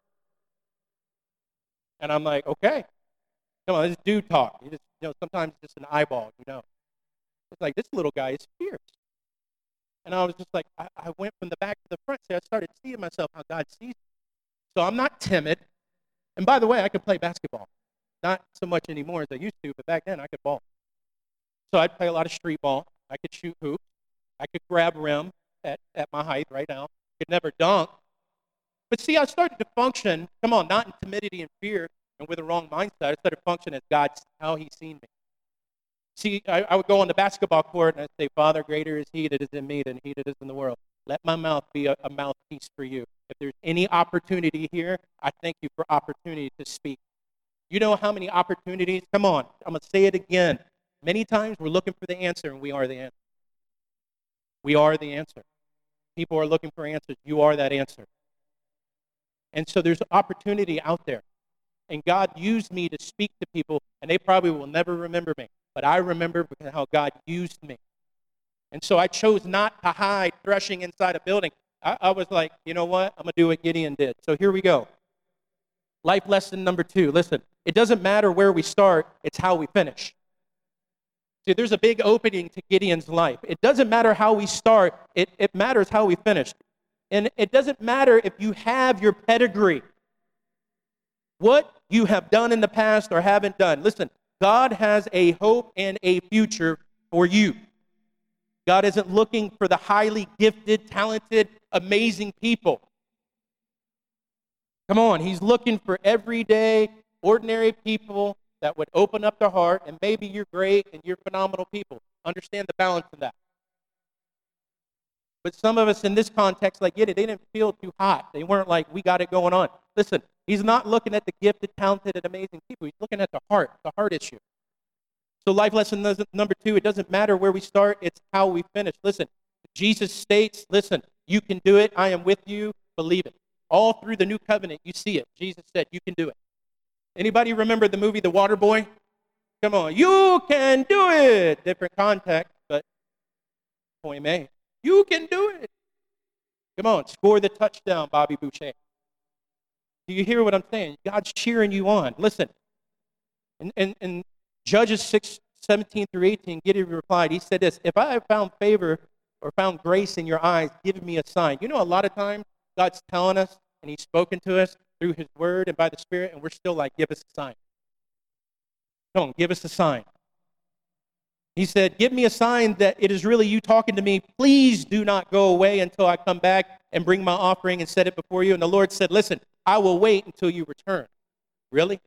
And I'm like, okay. Come on, this dude talk. You just, sometimes it's just an eyeball, It's like, this little guy is fierce. And I was just like, I went from the back to the front. So I started seeing myself how God sees me. So I'm not timid. And by the way, I could play basketball. Not so much anymore as I used to, but back then I could ball. So I'd play a lot of street ball. I could shoot hoops. I could grab rim at my height right now. Could never dunk. But see, I started to function, come on, not in timidity and fear and with the wrong mindset. I started to function as God's, how he's seen me. See, I would go on the basketball court and I'd say, Father, greater is he that is in me than he that is in the world. Let my mouth be a mouthpiece for you. If there's any opportunity here, I thank you for opportunity to speak. You know how many opportunities? Come on, I'm going to say it again. Many times we're looking for the answer, and we are the answer. We are the answer. People are looking for answers. You are that answer. And so there's opportunity out there. And God used me to speak to people, and they probably will never remember me. But I remember how God used me. And so I chose not to hide threshing inside a building. I was like, you know what? I'm going to do what Gideon did. So here we go. Life lesson number 2. Listen, it doesn't matter where we start, it's how we finish. See, there's a big opening to Gideon's life. It doesn't matter how we start, it matters how we finish. And it doesn't matter if you have your pedigree, what you have done in the past or haven't done. Listen, God has a hope and a future for you. God isn't looking for the highly gifted, talented, amazing people. Come on, he's looking for everyday, ordinary people that would open up their heart, and maybe you're great and you're phenomenal people. Understand the balance of that. But some of us in this context, like, get it, they didn't feel too hot. They weren't like, we got it going on. Listen, he's not looking at the gifted, talented, and amazing people. He's looking at the heart issue. So life lesson number 2, it doesn't matter where we start, it's how we finish. Listen, Jesus states, listen, you can do it. I am with you. Believe it. All through the new covenant, you see it. Jesus said, you can do it. Anybody remember the movie The Water Boy? Come on, you can do it. Different context, but point made. You can do it. Come on, score the touchdown, Bobby Boucher. Do you hear what I'm saying? God's cheering you on. Listen, in Judges 6:17-18, Gideon replied, he said this, if I have found favor or found grace in your eyes, give me a sign. You know, a lot of times, God's telling us, and he's spoken to us through his word and by the Spirit, and we're still like, give us a sign. Come on, give us a sign. He said, give me a sign that it is really you talking to me. Please do not go away until I come back and bring my offering and set it before you. And the Lord said, listen, I will wait until you return. Really?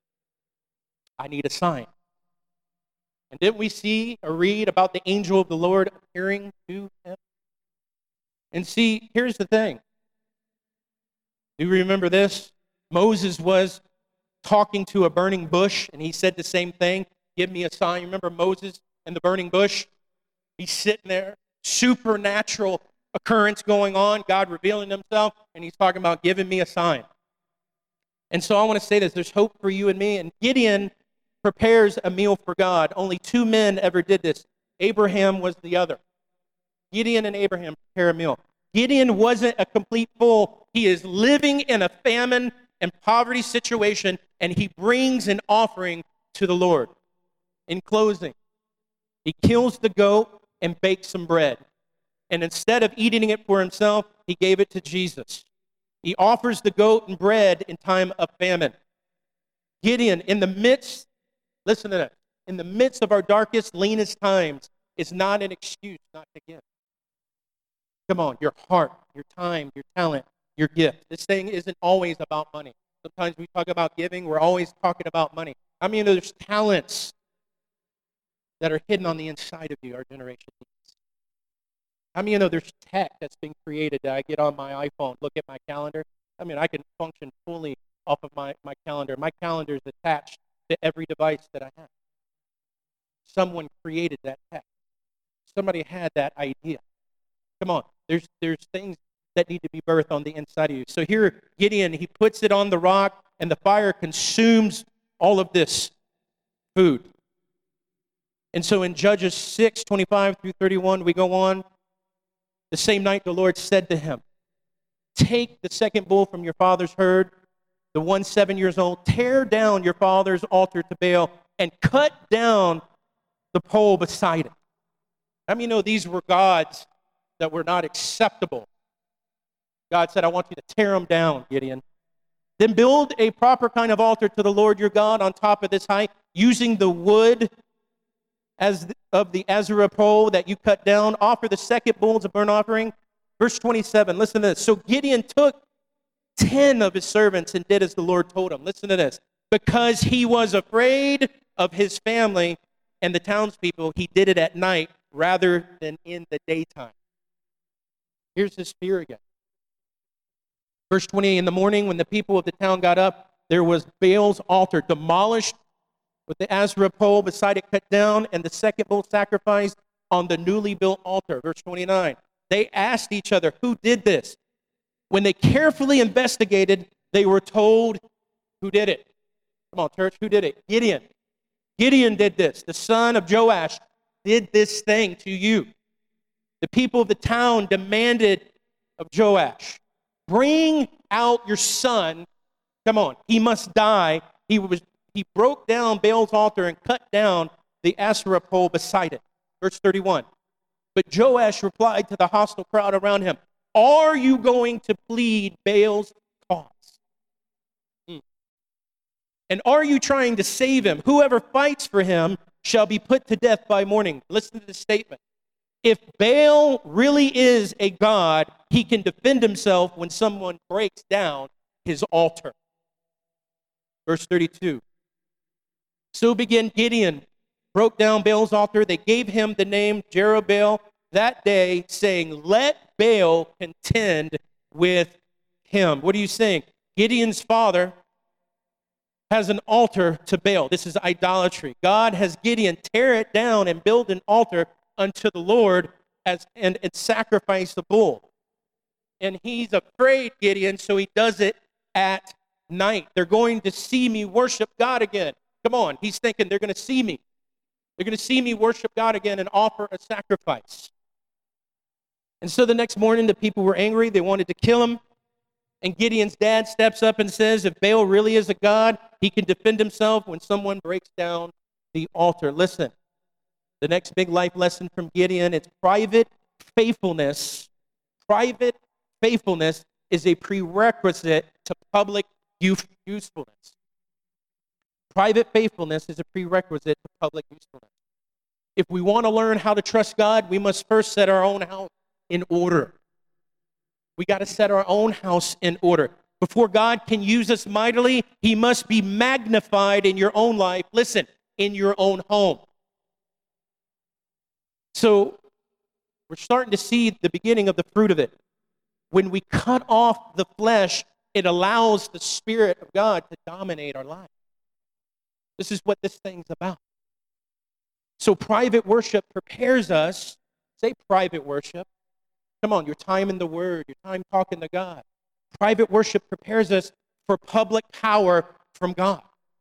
I need a sign. And didn't we see or read about the angel of the Lord appearing to him? And see, here's the thing. Do you remember this? Moses was talking to a burning bush, and he said the same thing. Give me a sign. You remember Moses and the burning bush? He's sitting there, supernatural occurrence going on, God revealing himself, and he's talking about giving me a sign. And so I want to say this, there's hope for you and me. And Gideon prepares a meal for God. Only 2 men ever did this. Abraham was the other. Gideon and Abraham prepare a meal. Gideon wasn't a complete fool. He is living in a famine and poverty situation, and he brings an offering to the Lord. In closing, he kills the goat and bakes some bread. And instead of eating it for himself, he gave it to Jesus. He offers the goat and bread in time of famine. Gideon, in the midst, listen to that, in the midst of our darkest, leanest times, is not an excuse not to give. Come on, your heart, your time, your talent, your gift. This thing isn't always about money. Sometimes we talk about giving, we're always talking about money. I mean, there's talents that are hidden on the inside of you, our generation needs. I mean, there's tech that's been created that I get on my iPhone, look at my calendar. I mean, I can function fully off of my calendar. My calendar is attached to every device that I have. Someone created that tech. Somebody had that idea. Come on, there's things that need to be birthed on the inside of you. So here, Gideon, he puts it on the rock, and the fire consumes all of this food. And so in Judges 6:25-31, we go on. The same night the Lord said to him, take the second bull from your father's herd, the one 7 years old, tear down your father's altar to Baal, and cut down the pole beside it. How many know these were gods that were not acceptable? God said, I want you to tear them down, Gideon. Then build a proper kind of altar to the Lord your God on top of this height, using the wood of the Asherah pole that you cut down. Offer the second bull as a burnt offering. Verse 27, listen to this. So Gideon took 10 of his servants and did as the Lord told him. Listen to this. Because he was afraid of his family and the townspeople, he did it at night rather than in the daytime. Here's his fear again. Verse 20, in the morning when the people of the town got up, there was Baal's altar demolished with the Asherah pole beside it cut down, and the second bull sacrificed on the newly built altar. Verse 29, they asked each other, who did this? When they carefully investigated, they were told who did it. Come on, church, who did it? Gideon. Gideon did this. The son of Joash did this thing to you. The people of the town demanded of Joash, bring out your son. Come on, he must die. He broke down Baal's altar and cut down the Asherah pole beside it. Verse 31. But Joash replied to the hostile crowd around him, are you going to plead Baal's cause? And are you trying to save him? Whoever fights for him shall be put to death by morning. Listen to this statement. If Baal really is a god, he can defend himself when someone breaks down his altar. Verse 32. So began Gideon, broke down Baal's altar. They gave him the name Jerubbaal that day, saying, let Baal contend with him. What are you saying? Gideon's father has an altar to Baal. This is idolatry. God has Gideon tear it down and build an altar unto the Lord and sacrifice the bull. And he's afraid, Gideon, so he does it at night. They're going to see me worship God again. Come on, he's thinking they're going to see me. They're going to see me worship God again and offer a sacrifice. And so the next morning, the people were angry. They wanted to kill him. And Gideon's dad steps up and says, if Baal really is a god, he can defend himself when someone breaks down the altar. Listen, the next big life lesson from Gideon, it's private faithfulness. Private faithfulness is a prerequisite to public usefulness. Private faithfulness is a prerequisite to public usefulness. If we want to learn how to trust God, we must first set our own house in order. We got to set our own house in order. Before God can use us mightily, he must be magnified in your own life. Listen, in your own home. So we're starting to see the beginning of the fruit of it. When we cut off the flesh, it allows the Spirit of God to dominate our life. This is what this thing's about. So private worship prepares us. Say private worship. Come on, your time in the Word, your time talking to God. Private worship prepares us for public power from God.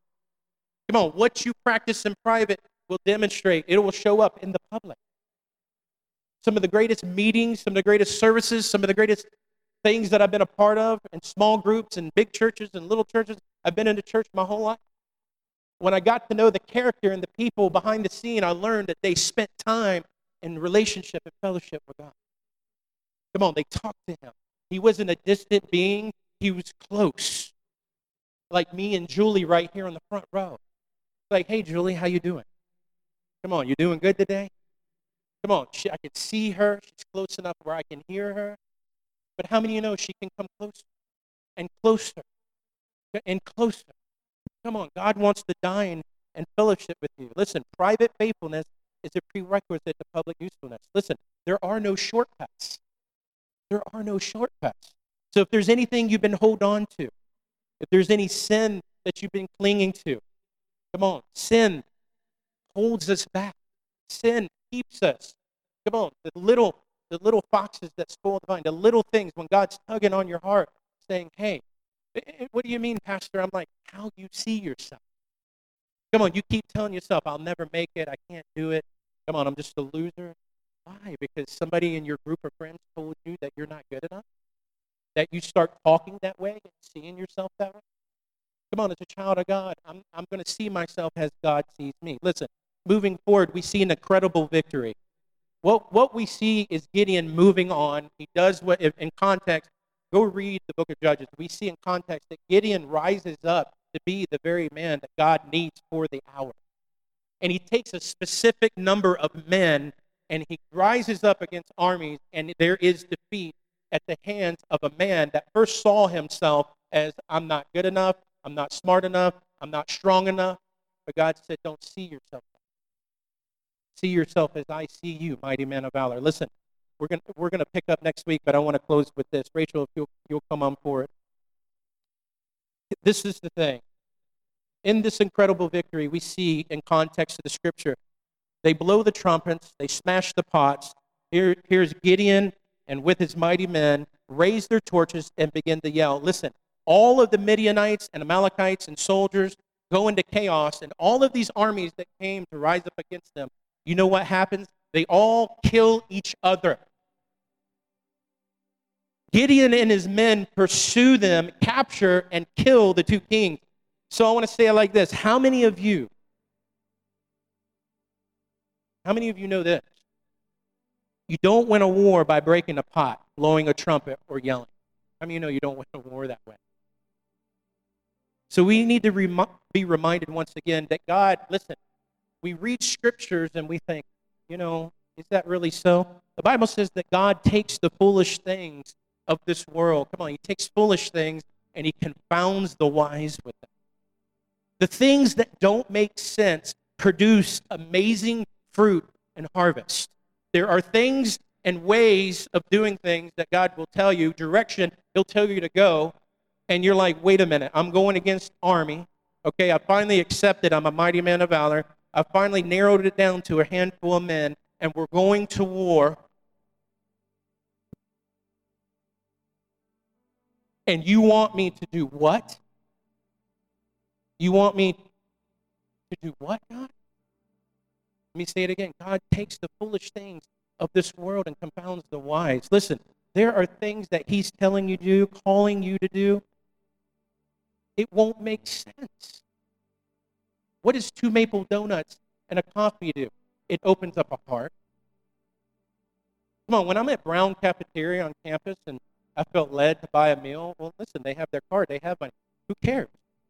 Come on, what you practice in private will demonstrate. It will show up in the public. Some of the greatest meetings, some of the greatest services, some of the greatest things that I've been a part of in small groups and big churches and little churches. I've been in the church my whole life. When I got to know the character and the people behind the scene, I learned that they spent time in relationship and fellowship with God. Come on, they talked to him. He wasn't a distant being. He was close. Like me and Julie right here on the front row. Like, hey, Julie, how you doing? Come on, you doing good today? Come on, I can see her. She's close enough where I can hear her. But how many of you know she can come closer and closer and closer? Come on, God wants to dine and fellowship with you. Listen, private faithfulness is a prerequisite to public usefulness. Listen, there are no shortcuts. There are no shortcuts. So if there's anything you've been holding on to, if there's any sin that you've been clinging to, come on, sin holds us back. Sin keeps us. Come on, the little foxes that spoil the vine, the little things when God's tugging on your heart, saying, hey, what do you mean, Pastor? I'm like, how you see yourself. Come on, you keep telling yourself, I'll never make it, I can't do it. Come on, I'm just a loser. Why? Because somebody in your group of friends told you that you're not good enough? That you start talking that way and seeing yourself that way? Come on, as a child of God, I'm going to see myself as God sees me. Listen, moving forward, we see an incredible victory. What we see is Gideon moving on. He does what, in context, go read the book of Judges. We see in context that Gideon rises up to be the very man that God needs for the hour. And he takes a specific number of men and he rises up against armies, and there is defeat at the hands of a man that first saw himself as, I'm not good enough, I'm not smart enough, I'm not strong enough. But God said, don't see yourself. See yourself as I see you, mighty man of valor. Listen, we're gonna pick up next week, but I want to close with this. Rachel, if you'll come on for it. This is the thing. In this incredible victory, we see in context of the scripture, they blow the trumpets, they smash the pots. Here's Gideon, and with his mighty men, raise their torches and begin to yell. Listen, all of the Midianites and Amalekites and soldiers go into chaos, and all of these armies that came to rise up against them, you know what happens? They all kill each other. Gideon and his men pursue them, capture, and kill the two kings. So I want to say it like this. How many of you know this? You don't win a war by breaking a pot, blowing a trumpet, or yelling. How many of you know you don't win a war that way? So we need to be reminded once again that God, listen, we read scriptures and we think, is that really so? The Bible says that God takes the foolish things of this world. Come on, he takes foolish things and he confounds the wise with them. The things that don't make sense produce amazing fruit and harvest. There are things and ways of doing things that God will tell you, direction, He'll tell you to go, and you're like, wait a minute, I'm going against army. Okay, I finally accepted I'm a mighty man of valor. I finally narrowed it down to a handful of men, and we're going to war. And you want me to do what? You want me to do what, God? Let me say it again. God takes the foolish things of this world and confounds the wise. Listen, there are things that He's telling you to do, calling you to do. It won't make sense. What does 2 maple donuts and a coffee do? It opens up a heart. Come on, when I'm at Brown Cafeteria on campus and I felt led to buy a meal, well, listen, they have their card, they have money. Who cares?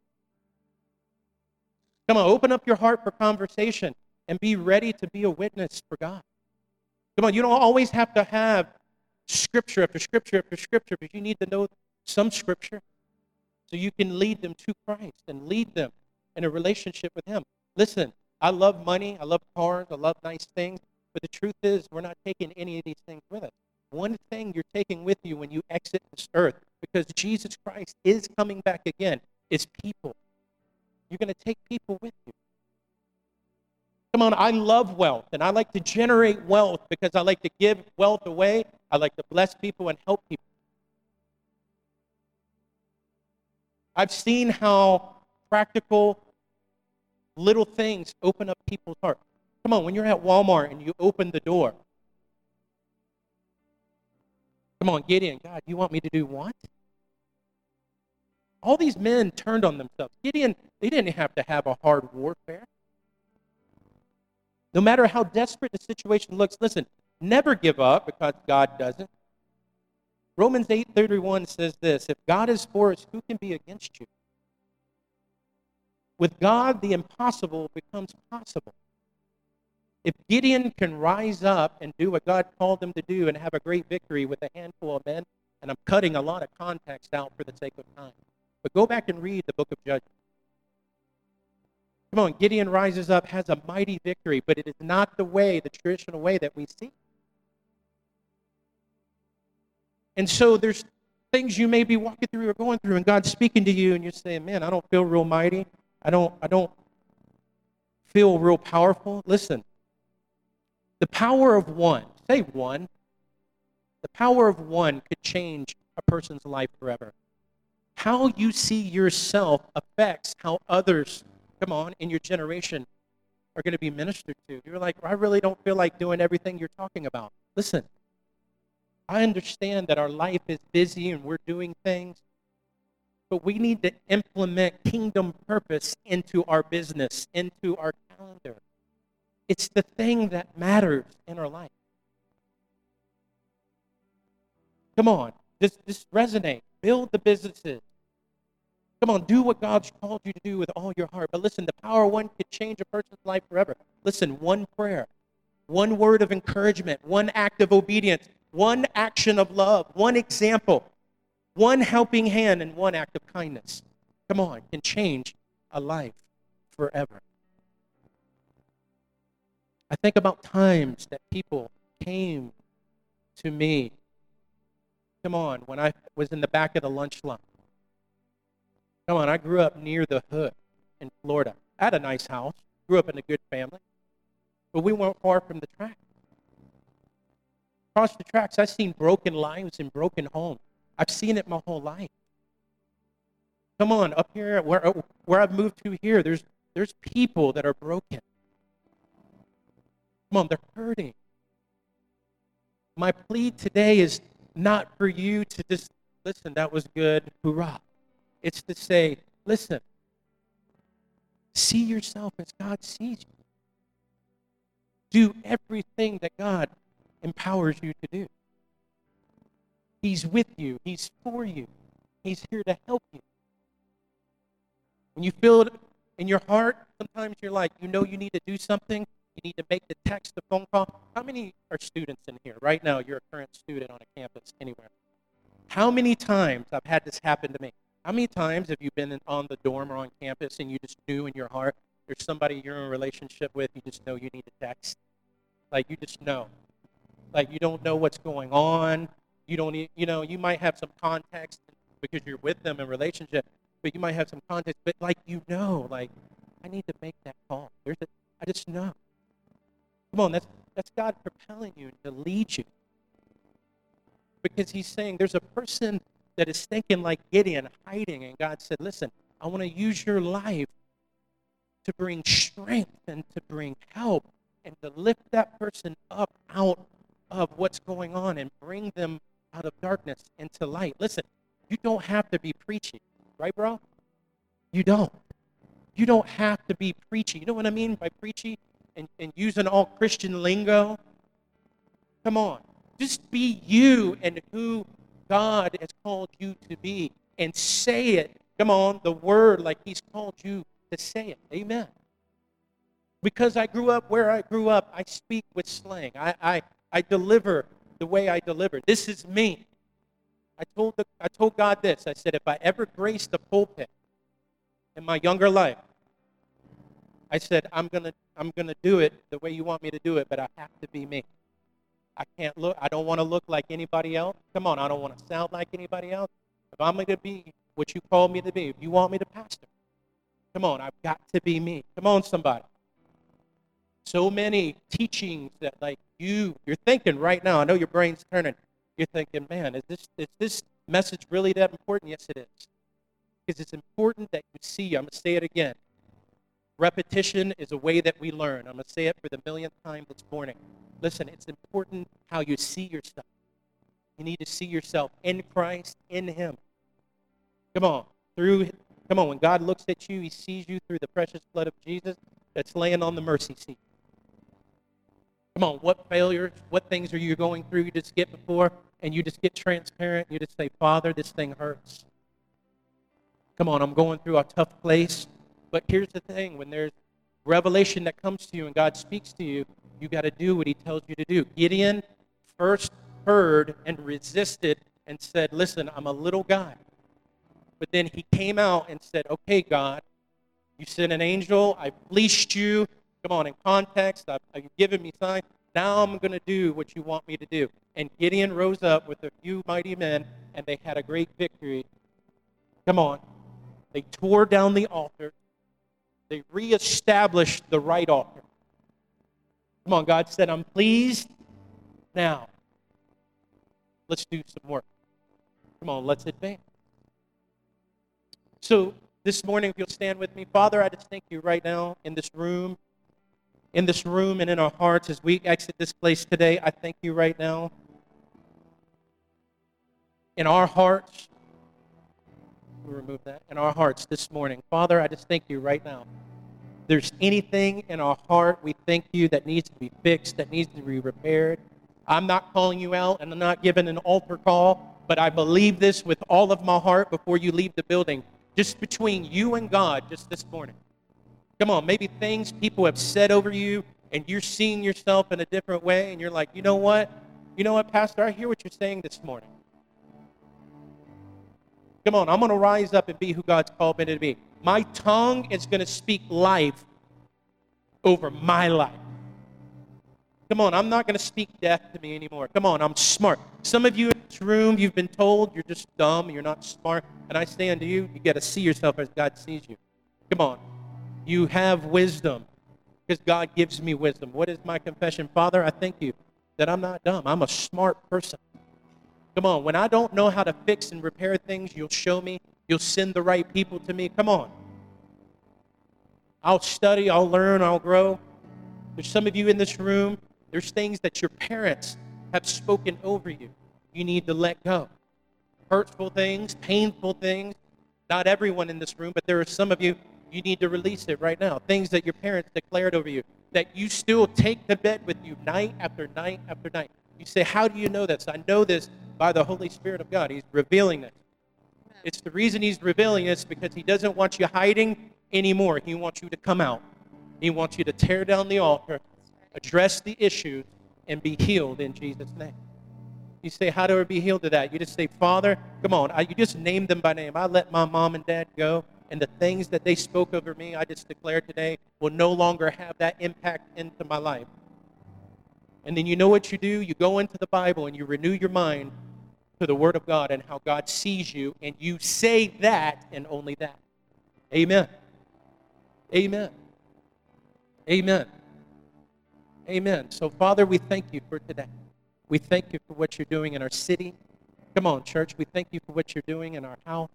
Come on, open up your heart for conversation and be ready to be a witness for God. Come on, you don't always have to have scripture after scripture after scripture, but you need to know some scripture so you can lead them to Christ and lead them in a relationship with Him. Listen, I love money, I love cars, I love nice things, but the truth is we're not taking any of these things with us. One thing you're taking with you when you exit this earth, because Jesus Christ is coming back again, is people. You're going to take people with you. Come on, I love wealth, and I like to generate wealth because I like to give wealth away. I like to bless people and help people. I've seen how practical little things open up people's hearts. Come on, when you're at Walmart and you open the door, come on, Gideon, God, you want me to do what? All these men turned on themselves. Gideon, they didn't have to have a hard warfare. No matter how desperate the situation looks, listen, never give up because God doesn't. Romans 8:31 says this, if God is for us, who can be against you? With God, the impossible becomes possible. If Gideon can rise up and do what God called him to do and have a great victory with a handful of men, and I'm cutting a lot of context out for the sake of time, but go back and read the book of Judges. Come on, Gideon rises up, has a mighty victory, but it is not the way, the traditional way that we see. And so there's things you may be walking through or going through, and God's speaking to you, and you're saying, man, I don't feel real mighty. I don't feel real powerful. Listen, the power of one, say one, the power of one could change a person's life forever. How you see yourself affects how others, come on, in your generation are going to be ministered to. You're like, I really don't feel like doing everything you're talking about. Listen, I understand that our life is busy and we're doing things, but we need to implement kingdom purpose into our business, into our calendar. It's the thing that matters in our life. Come on, just resonate. Build the businesses. Come on, do what God's called you to do with all your heart. But listen, the power of one could change a person's life forever. Listen, one prayer, one word of encouragement, one act of obedience, one action of love, one example, one helping hand, and one act of kindness. Come on, can change a life forever. I think about times that people came to me. Come on, when I was in the back of the lunch line. Come on, I grew up near the hood in Florida. I had a nice house, grew up in a good family, but we weren't far from the track. Across the tracks, I've seen broken lives and broken homes. I've seen it my whole life. Come on, up here, where I've moved to here, there's people that are broken. Come on, they're hurting. My plea today is not for you to just, listen, that was good, hoorah. It's to say, listen, see yourself as God sees you. Do everything that God empowers you to do. He's with you. He's for you. He's here to help you. When you feel it in your heart, sometimes you're like, you know you need to do something. You need to make the text, the phone call. How many are students in here? Right now, you're a current student on a campus anywhere. How many times I've had this happen to me? How many times have you been on the dorm or on campus and you just knew in your heart there's somebody you're in a relationship with, you just know you need to text? Like, you just know. Like, you don't know what's going on. You don't need, you might have some context because you're with them in relationship, but you might have some context, but like, like, I need to make that call. I just know. Come on, that's God propelling you to lead you. Because he's saying there's a person that is thinking like Gideon, hiding, and God said, listen, I want to use your life to bring strength and to bring help and to lift that person up out of what's going on and bring them out of darkness into light. Listen, you don't have to be preachy, right, bro? You don't. You don't have to be preachy. You know what I mean by preachy and using all Christian lingo? Come on. Just be you and who God has called you to be and say it. Come on, the word like he's called you to say it. Amen. Because I grew up where I grew up, I speak with slang. I deliver the way I deliver. This is me. I told God this. I said, if I ever graced the pulpit in my younger life, I said, I'm gonna do it the way you want me to do it, but I have to be me. I don't want to look like anybody else. Come on, I don't want to sound like anybody else. If I'm going to be what you call me to be, if you want me to pastor, come on, I've got to be me. Come on, somebody. So many teachings that like you're thinking right now, I know your brain's turning. You're thinking, man, is this message really that important? Yes, it is. Because it's important that you see, I'm going to say it again. Repetition is a way that we learn. I'm going to say it for the millionth time this morning. Listen, it's important how you see yourself. You need to see yourself in Christ, in Him. Come on. When God looks at you, He sees you through the precious blood of Jesus that's laying on the mercy seat. Come on, what failures, what things are you going through you just get before, and you just get transparent, you just say, Father, this thing hurts. Come on, I'm going through a tough place. But here's the thing, when there's revelation that comes to you and God speaks to you, you got to do what He tells you to do. Gideon first heard and resisted and said, listen, I'm a little guy. But then he came out and said, okay, God, you sent an angel, I fleeced you. Come on, in context, I've given me signs. Now I'm going to do what you want me to do. And Gideon rose up with a few mighty men, and they had a great victory. Come on. They tore down the altar. They reestablished the right altar. Come on, God said, I'm pleased. Now, let's do some work. Come on, let's advance. So this morning, if you'll stand with me, Father, I just thank you right now in this room and in our hearts as we exit this place today. I thank you right now in our hearts. We'll remove that. In our hearts this morning. Father, I just thank you right now. If there's anything in our heart we thank you that needs to be fixed, that needs to be repaired. I'm not calling you out and I'm not giving an altar call, but I believe this with all of my heart before you leave the building. Just between you and God, just this morning. Come on, maybe things people have said over you and you're seeing yourself in a different way and you're like, you know what, Pastor, I hear what you're saying this morning. Come on, I'm going to rise up and be who God's called me to be. My tongue is going to speak life over my life. Come on, I'm not going to speak death to me anymore. Come on, I'm smart. Some of you in this room, you've been told you're just dumb, you're not smart. And I say unto you, you got to see yourself as God sees you. Come on. You have wisdom because God gives me wisdom. What is my confession? Father, I thank you that I'm not dumb. I'm a smart person. Come on, when I don't know how to fix and repair things, you'll show me. You'll send the right people to me. Come on. I'll study, I'll learn, I'll grow. There's some of you in this room, there's things that your parents have spoken over you. You need to let go. Hurtful things, painful things. Not everyone in this room, but there are some of you, you need to release it right now. Things that your parents declared over you, that you still take to bed with you night after night after night. You say, how do you know this? I know this by the Holy Spirit of God. He's revealing this. It's the reason He's revealing this because He doesn't want you hiding anymore. He wants you to come out. He wants you to tear down the altar, address the issues, and be healed in Jesus' name. You say, how do I be healed of that? You just say, Father, come on. You just name them by name. I let my mom and dad go, and the things that they spoke over me, I just declare today, will no longer have that impact into my life. And then you know what you do? You go into the Bible and you renew your mind to the Word of God and how God sees you, and you say that and only that. Amen. Amen. Amen. Amen. So, Father, we thank you for today. We thank you for what you're doing in our city. Come on, church. We thank you for what you're doing in our house.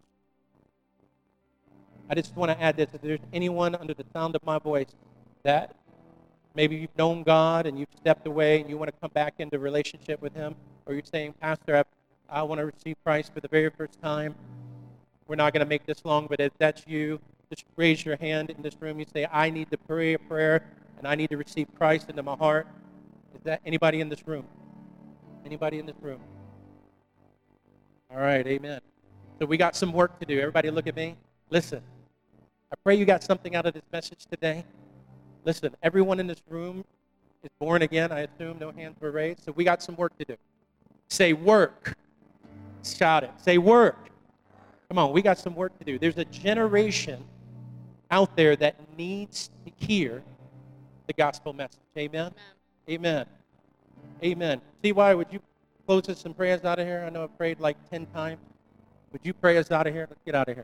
I just want to add this. If there's anyone under the sound of my voice that maybe you've known God and you've stepped away and you want to come back into relationship with him, or you're saying, Pastor, I want to receive Christ for the very first time. We're not going to make this long, but if that's you, just raise your hand in this room. You say, I need to pray a prayer and I need to receive Christ into my heart. Is that anybody in this room? Anybody in this room? All right, amen. So we got some work to do. Everybody look at me. Listen, I pray you got something out of this message today. Listen, everyone in this room is born again, I assume. No hands were raised. So we got some work to do. Say work. Shout it. Say work. Come on, we got some work to do. There's a generation out there that needs to hear the gospel message. Amen? Amen. Amen. CY, would you close us and pray us out of here? I know I've prayed like 10 times. Would you pray us out of here? Let's get out of here.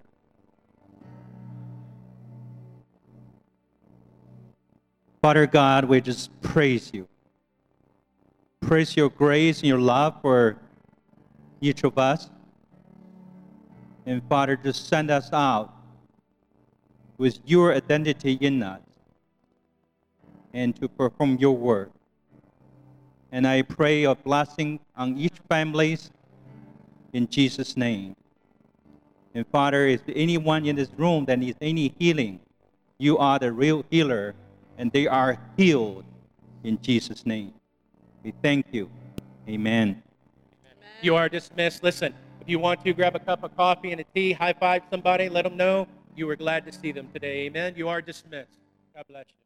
Father God, we just praise you. Praise your grace and your love for each of us. And Father, just send us out with your identity in us and to perform your word. And I pray a blessing on each family in Jesus' name. And Father, if anyone in this room that needs any healing, you are the real healer, and they are healed in Jesus' name. We thank you. Amen. You are dismissed. Listen, if you want to, grab a cup of coffee and a tea, high five somebody, let them know you were glad to see them today. Amen. You are dismissed. God bless you.